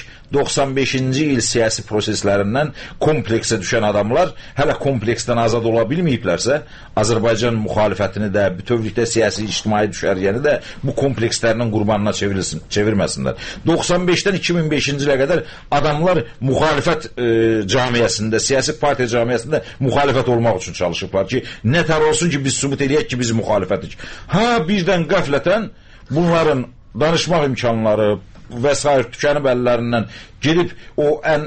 95-ci il siyasi proseslərindən kompleksə düşən adamlar hələ kompleksdən azad ola bilməyiblərsə, Azərbaycan müxalifətini də, bütövlükdə siyasi ictimai düşərgəni də bu komplekslərinin qurbanına çevirməsinlər. 95-dən 2005-ci ilə qədər adamlar müxalifət camiyyəsində, siyasi partiya camiyyəsində müxalifət olmaq üçün çalışıblar ki, nə tər olsun ki, biz sübut edək ki, biz müxalifətik. Birdən qəflətən bunların danışmaq imkanları və s. tükənib əllərindən gedib o ən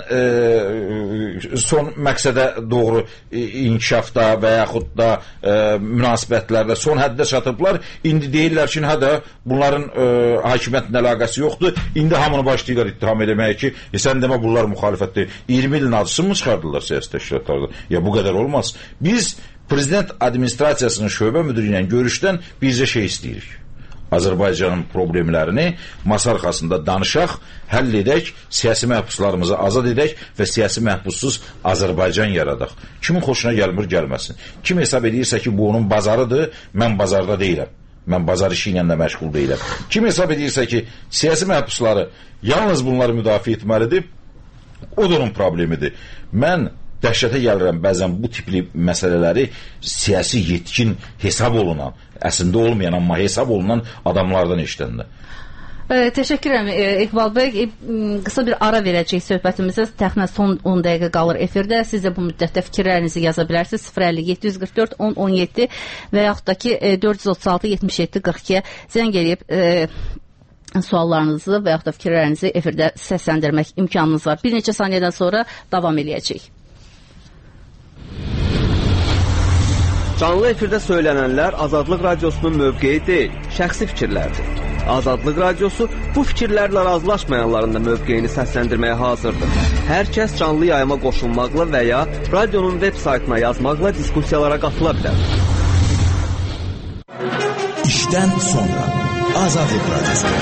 son məqsədə doğru inkişafda və yaxud da münasibətlərdə son həddə çatıblar. İndi deyirlər ki, bunların hakimiyyətin əlaqəsi yoxdur. İndi hamını başlayırlar ittiham eləməyə ki, sən demə bunlar müxalifətdir. 20 ilin acısını mı çıxardılar siyasi təşkilatlarda? Ya bu qədər olmaz. Biz prezident administrasiyasının şöbə müdürü ilə görüşdən bircə şey istəyirik. Azərbaycanın problemlərini masa arxasında danışaq, həll edək, siyasi məhbuslarımızı azad edək və siyasi məhbussuz Azərbaycan yaradaq. Kimin xoşuna gəlmir, gəlməsin. Kim hesab edirsə ki, bu onun bazarıdır, mən bazarda deyiləm. Mən bazar işi ilə də məşğul deyiləm. Kim hesab edirsə ki, siyasi məhbusları yalnız bunları müdafiə etməlidir, o da onun problemidir. Mən dəhşətə gəlirəm bəzən bu tipli məsələləri siyasi yetkin hesab olunan, əslində olmayan, amma hesab olunan adamlardan eşidəndə. Təşəkkür edirəm İqbal bəy. Qısa bir ara verəcək söhbətimizə. Təxminən son 10 dəqiqə qalır efirdə. Siz də bu müddətdə fikirlərinizi yaza bilərsiniz. 050-744 1017 və yaxud da ki 436-77-42-yə zəng edib suallarınızı və yaxud da fikirlərinizi efirdə səsləndirmək imkanınız var. Bir neçə saniyədən sonra davam eləyəcək. Canlı efirdə söylənənlər Azadlıq Radiosunun mövqeyi deyil, şəxsi fikirlərdir. Azadlıq Radiosu bu fikirlərlə razılaşmayanların da mövqeyini səsləndirməyə hazırdır. Hər kəs canlı yayıma qoşulmaqla və ya radionun veb saytına yazmaqla diskussiyalara qatıla bilər. İşdən sonra Azadlıq Radiosu.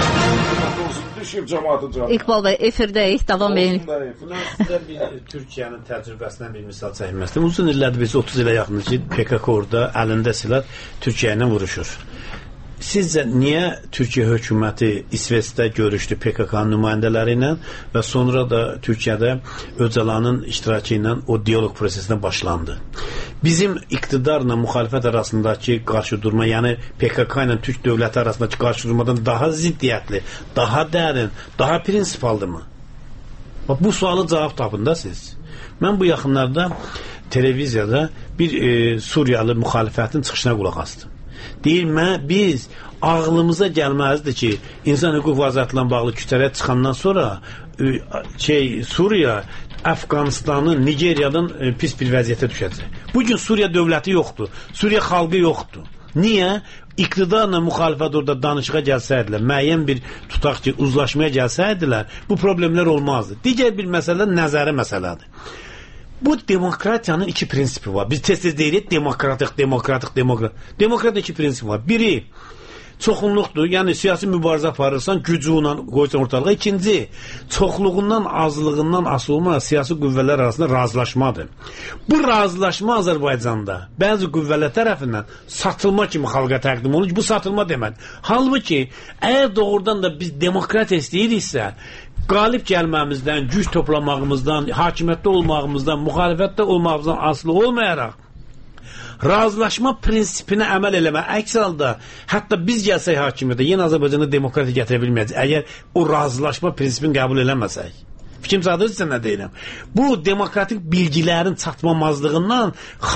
İqbal bəy, efirdəyik, davam edin. Sizə bir Türkiyənin təcrübəsindən bir misal çəkmək istəyirəm. Uzun illərdir biz 30 ilə yaxındır ki, PKK orada əlində silah Türkiyə ilə vuruşur. Sizcə niyə Türkiyə hökuməti İsveçdə görüşdü PKK nümayəndələri ilə və sonra da Türkiyədə Öcalanın iştirakı ilə o diyaloq prosesinə başlandı? Bizim iqtidarla müxalifət arasındakı qarşıdurma, yəni PKK ilə Türk dövləti arasındakı qarşıdurmadan daha ziddiyyətli, daha dərin, daha prinsipaldırmı? Bu sualı cavab tapın da siz. Mən bu yaxınlarda televiziyada bir Suriyalı müxalifətin çıxışına qulaq asdım. Deyir, biz ağlımıza gəlməzdir ki, insan hüquq vəziyyətlə bağlı kütləyə çıxandan sonra Suriya Əfqanistanı, Nigeriyadan pis bir vəziyyətə düşəcək. Bugün Suriya dövləti yoxdur, Suriya xalqı yoxdur. Niyə? İqtidarla müxalifət orada danışığa gəlsəydilər, müəyyən bir tutaq ki, uzlaşmaya gəlsəydilər, bu problemlər olmazdı. Digər bir məsələ nəzəri məsələdir. Bu demokratiyanın iki prinsipi var. Biz tez-tez deyirik, demokratik. Demokratiyada iki prinsipi var. Biri, çoxunluqdur, yəni siyasi mübarizə aparırsan, gücünlə qoysan ortalığa. İkinci, çoxluğundan, azlığından asılı olmayan siyasi qüvvələr arasında razılaşmadır. Bu razılaşma Azərbaycanda bəzi qüvvələr tərəfindən satılma kimi xalqa təqdim olunur. Bu satılma demək. Halbuki, əgər doğrudan da biz demokratiya istəyiriksə, qalib gəlməmizdən, güc toplamağımızdan, hakimiyyətdə olmağımızdan, müxalifətdə olmağımızdan asılı olmayaraq razılaşma prinsipinə əməl eləmə. Əks halda, hətta biz gəlsək hakimiyyətə, yenə Azərbaycanda demokratiya gətirə bilməyəcək. Əgər o razılaşma prinsipini qəbul eləməsək. Fikrim çatdırırsa nə deyirəm? Bu demokratik bilgilərin çatmamazlığından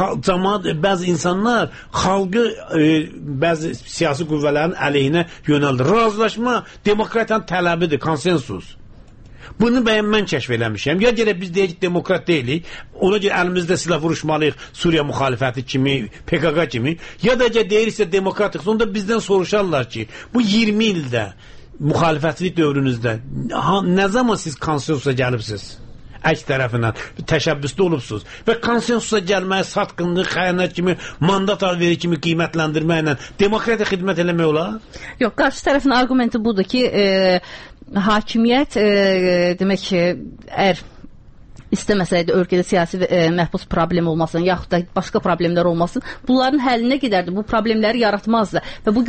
bəzi insanlar xalqı bəzi siyasi qüvvələrin əleyhinə yönəldir. Razılaşma demokratiyanın tələbidir, konsensus. Bunu mən kəşf eləmişəm. Ya gərək biz deyək ki, demokrat deyilik, ona görə əlimizdə silah vuruşmalıyıq Suriya müxalifəti kimi, PKK kimi, ya da deyiriksə demokratik, sonunda bizdən soruşarlar ki, bu 20 ildə müxalifətlik dövrünüzdə nə zaman siz konsensusa gəlibsiniz? Əks tərəfindən təşəbbüsdə olubsuz və konsensusa gəlməyə satqınlıq, xəyanət kimi, mandat alveri kimi qiymətləndirməklə demokratiya xidmət eləmək olar? Yox, qarşı tərəfin argumenti budur ki, hakimiyyət demək ki, əgər istəməsəydi ölkədə siyasi məhbus problem olmasın, yaxud da başqa problemlər olmasın, bunların həllinə gedərdi, bu problemləri yaratmazdı və bu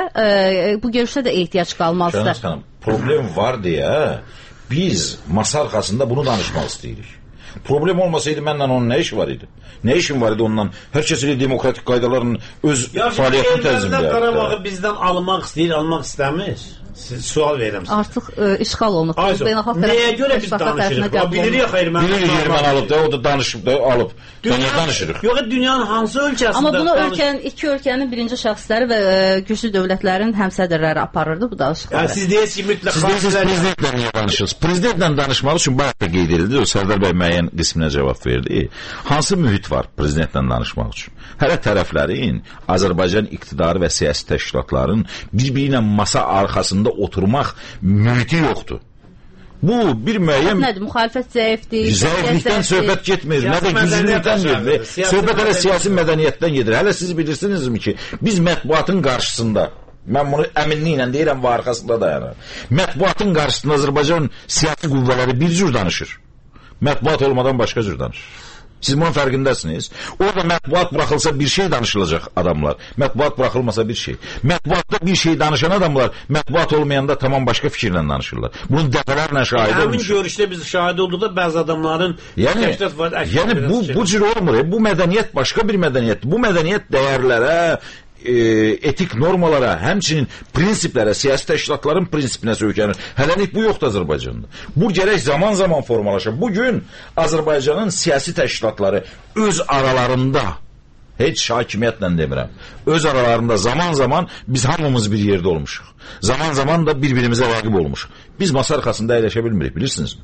görüşdə də ehtiyac qalmazdı. Şəhnaz xanım, problem var deyə biz masa arxasında bunu danışmaq istəyirik. Problem olmasaydı mənlə onun nə işi var idi? Nə işin var idi ondan? Hər kəs ilə demokratik qaydaların öz fəaliyyətini tənzimləyir. Qarabağı bizdən almaq istəyir, almaq istəmir. Sual verirəm sizə. Artıq işğal olunub. Nəyə görə biz danışırıq? Bilirik, xeyr, Erməni alıb da, o da danışıb da, alıb. Danışırıq. Yox, dünyanın hansı ölkəsində? Amma bunu iki ölkənin birinci şəxsləri və güclü dövlətlərin həmsədrləri aparırdı bu danışıqları. Siz deyirsiniz ki, mütləq prezidentlə niyə danışırsınız? Prezidentlə danışmaq üçün bayaq da qeyd edildi, o Sərdar bəy müəyyən qisminə cavab verdi. Hansı mühit var prezidentlə danışmaq üçün? Hələ tərəflərin, Azərbaycan iqtidarı və siyasi təşkilatların bir-biri ilə masa arxasında oturmaq mühiti yoxdur. Bu bir müəyyən... Nədir? Müxalifət zəifdir. Zəiflikdən söhbət getmir. Nə də güclükdən gedir. Söhbət hələ siyasi mədəniyyətdən gedir. Hələ siz bilirsinizmi ki, biz mətbuatın qarşısında, mən bunu əminliklə deyirəm və arxasında dayanır. Mətbuatın qarşısında Azərbaycan siyasi qüvvələri bir cür danışır. Mətbuat olmadan başqa cür danışır. Siz bunun fərqindəsiniz. Orada mətbuat buraxılsa bir şey danışılacaq adamlar. Mətbuat buraxılmasa bir şey. Mətbuatda bir şey danışan adamlar mətbuat olmayanda tamam başqa fikirlə danışırlar. Bunun dəfələrlə şahid olmuşuq. Həmin görüşdə biz şahid olduqda bəzi adamların yəni bu cür olmur. Bu mədəniyyət başqa bir mədəniyyətdir. Bu mədəniyyət dəyərlərə, etik normalara, həmçinin prinsiplərə, siyasi təşkilatların prinsipinə söykənir. Hələlik bu yoxdur Azərbaycanda. Bu gərək zaman-zaman formalaşır. Bugün Azərbaycanın siyasi təşkilatları öz aralarında, heç hakimiyyətlə demirəm, öz aralarında zaman-zaman biz hamımız bir yerdə olmuşuq. Zaman-zaman da bir-birimizə rəqib olmuşuq. Biz masa arxasında əyləşə bilmirik, bilirsiniz mi?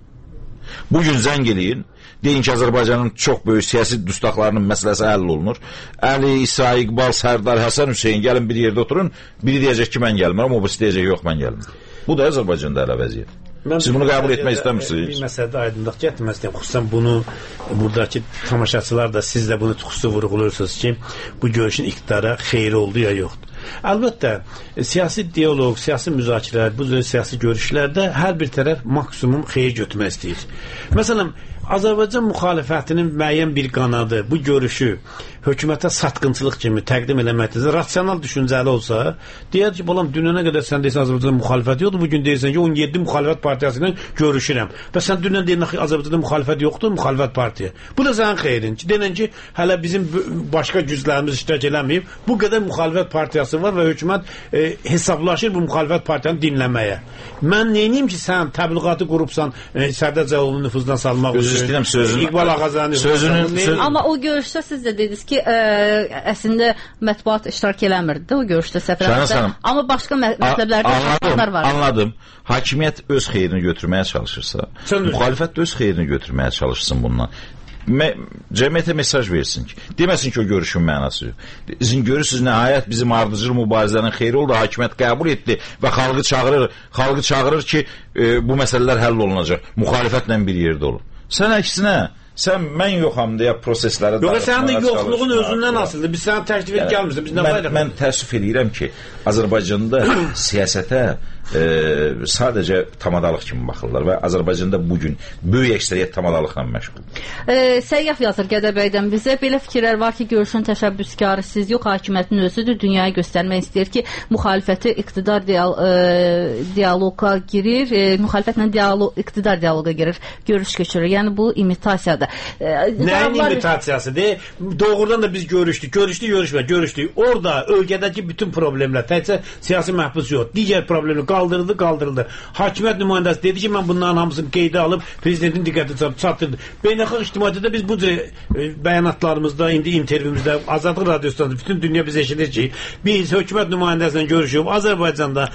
Bugün zəng eləyin, deyin ki, Azərbaycanın çox böyük siyasi dustaqlarının məsələsi həll olunur. Əli, İsa, İqbal, Sərdar, Həsən, Hüseyin gəlin bir yerdə oturun. Biri deyəcək ki, mən gəlmirəm, o birisi deyəcək, yox, mən gəlmirəm. Bu da Azərbaycanda hələ vəziyyət. Siz bunu qəbul etmək istəmirsiniz? Bir məsələdə aydınlıq gətirmək istəyirəm. Xüsusən bunu, buradakı tamaşaçılar da siz də bunu xüsusi vurğulursunuz ki, bu görüşün iqtidara xeyri oldu ya yoxdur. Əlbəttə, siyasi diyaloq, siyasi müzakirələr, bu siyasi görüşlərdə hər bir tərəf maksimum xeyir götürmək istəyir. Məsələn, Azərbaycan müxalifətinin müəyyən bir qanadı bu görüşü hökumətə satqınçılıq kimi təqdim eləməkdir. Rasional düşüncəli olsa, deyər ki, balam, dünənə qədər sən deyirsən Azərbaycan müxalifəti yoxdur, bugün deyirsən ki, 17 müxalifət partiyası ilə görüşürəm. Və sən dünən deyirsən ki, Azərbaycanda müxalifət yoxdur, müxalifət partiya. Bu da sənin xeyrin ki, denən ki, hələ bizim başqa güclərimiz iştirak eləməyib, bu qədər müxalifət partiyası var və hökumət hesablaşır bu müxalifət partiyanı dinləməyə. Mən neyiniyim ki, sən təbliğatı qurubsan, Sərdar Cəlaloğlu'nun nüfuzdan salmaq sözünü İqbal Ağazanın Amma o görüşdə siz də dediniz ki, əslində mətbuat iştirak eləmirdi o görüşdə səfərdə. Amma başqa mətləblərdə var. Anladım. Hakimiyyət öz xeyrini götürməyə çalışırsa, müxalifət də öz xeyrini götürməyə çalışsın bundan. Cəmiyyətə mesaj versin ki, deməsin ki, o görüşün mənası yox. Sizin görürsünüz, nəhayət bizim ardıcıl mübarizənin xeyri oldu, hakimiyyət qəbul etdi və xalqı çağırır ki, bu məsələlər həll olunacaq. Müxalifətlə bir yerdə olur. Sən əksinə, mən yoxam deyə prosesləri darıxmağa çalışır. Sənin yoxluğun özündən asılıdır. Biz sənə təklif edib gəlmirsən. Mən təəssüf edirəm ki, Azərbaycanda siyasətə sadəcə tamadalıq kimi baxırlar və Azərbaycanda bugün böyük əksəriyyət tamadalıqla məşğul. Səyyaf yazır Gədəbəydən bizə. Belə fikirlər var ki, görüşün təşəbbüskarı siz yox, hakimiyyətin özüdür. Dünyaya göstərmək istəyir ki, müxalifəti iqtidar diyaloqa girir, müxalifətlə iqtidar diyaloqa girir, görüş keçirir. Yəni bu imitasiyadır. Nəyin imitasiyasıdır? Doğrudan da biz görüşdük. Orada ölkədəki bütün problemlər, təkcə siyasi məhbus yox, digər problemlər qaldırıldı. Hakimiyyət nümayəndəsi dedi ki, mən bunların hamısını qeydə alıb prezidentin diqqətini çatdırdı. Beynəlxalq ictimaiyyətdə biz bu bəyanatlarımızda, indi intervyumuzda, Azadlıq Radiosu'da bütün dünya biz eşidir ki, biz hökumət nümayəndəsindən görüşüb Azərbaycanda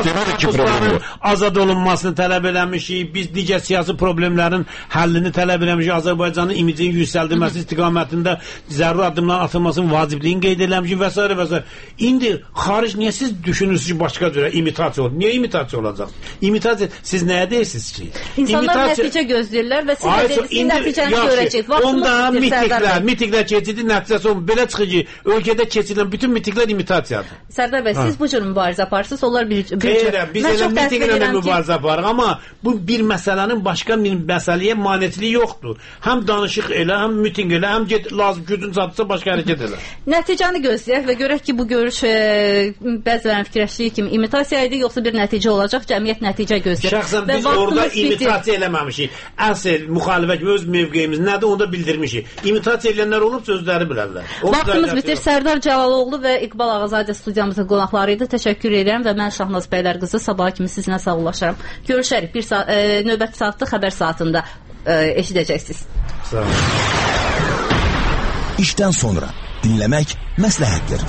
azad olunmasını tələb eləmişik, biz digər siyasi problemlərin həllini tələb eləmişik, Azərbaycanın imicinin yüksəldilməsi istiqamətində zəruri addımların atılmasının vacibliyini qeyd eləmişik və s. İndi xaric niyə siz düşünürsünüz ki, başqa cürə imitasiya olur? Niyə imitasiya olacaq? İmitasiya, siz nəyə deyirsiniz ki? İnsanlar nəticə gözləyirlər və siz dediniz nəticəni görəcək. Onda mitiklər keçidi nəticəsi olmur. Belə çıxır ki, ölkədə keçirilən bütün mitiklər imitasiyadır. Sərdar bəy, siz bu cür mübarizə aparırsınız, onlar bir Xeyr, biz elə mitiklərlə mübarizə aparırıq, amma bu bir məsələnin başqa bir məsələyə maneçiliyi yoxdur. Həm danışıq elə, həm miting elə, həm lazım gücün çatsa başqa hərəkət elə. Nəticəni gözləyək və görək ki, bu görüş bəzilərin fikirləşdiyi kimi imitasiya idi, yoxsa bir nəticə olacaq, cəmiyyət nəticə gözləyir. Şəxsən biz orada imitasiya eləməmişik. Əsl müxalifət öz mövqeyimiz nədir, onu da bildirmişik. İmitasiya edənlər olub sözləri bilərlər. Vaxtımız bitir. Sərdar Cəlaloğlu və İqbal Ağazadə studiyamızın qonaqları idi. Təşəkkür edirəm və mən Şahnaz Bəylər qızı sabah kimi sizinlə sağollaşıram. Görüşərik. Növbəti saatda xəbər saatında eşidəcəksiniz. Sağ olun. İşdən sonra dinləmək məsləhətdir.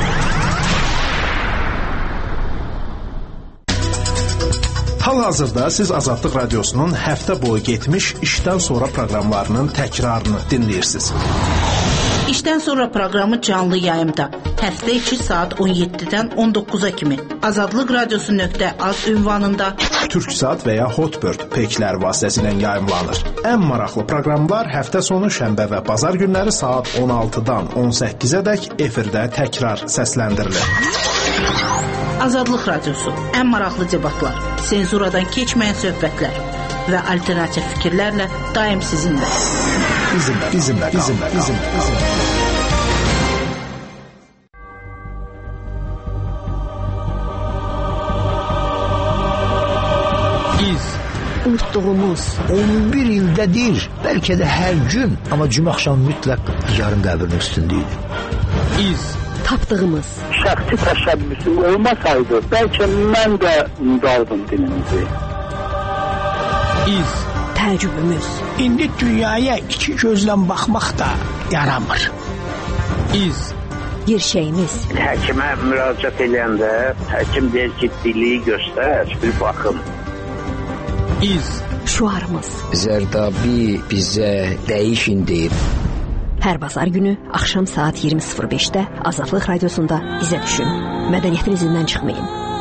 Hal-hazırda siz Azadlıq Radiosunun həftə boyu getmiş işdən sonra proqramlarının təkrarını dinləyirsiniz. İşdən sonra proqramı canlı yayımda. Həftə içi saat 17-dən 19-a kimi. Azadlıq Radiosu.az ünvanında Türksat və ya Hotbird peklər vasitəsilə yayımlanır. Ən maraqlı proqramlar həftə sonu şənbə və bazar günləri saat 16-dan 18-ə dək efirdə təkrar səsləndirilir. Azadlıq Radiosu. Ən maraqlı debatlar, senzuradan keçməyən söhbətlər və alternativ fikirlərlə daim sizinlə. Unutduğumuz 11 ildədir, bəlkə də hər gün, amma cümə axşamı mütləq yarım qəbrinin üstündə idi. Tapdığımız şəxsi təşəbbüsüm olmasaydı, bəlkə mən də unudardım dinimizi. Təəccübümüz. İndi dünyaya iki gözlə baxmaq da yaramır. Gerçəyimiz. Həkimə müraciət edəndə həkim deyir ki, dili göstər, bir baxın. Şuarımız. Zərdabi bizə dəyişin deyib. Hər bazar günü axşam saat 20:05-də Azadlıq Radiosunda izə düşün. Mədəniyyətin izindən çıxmayın.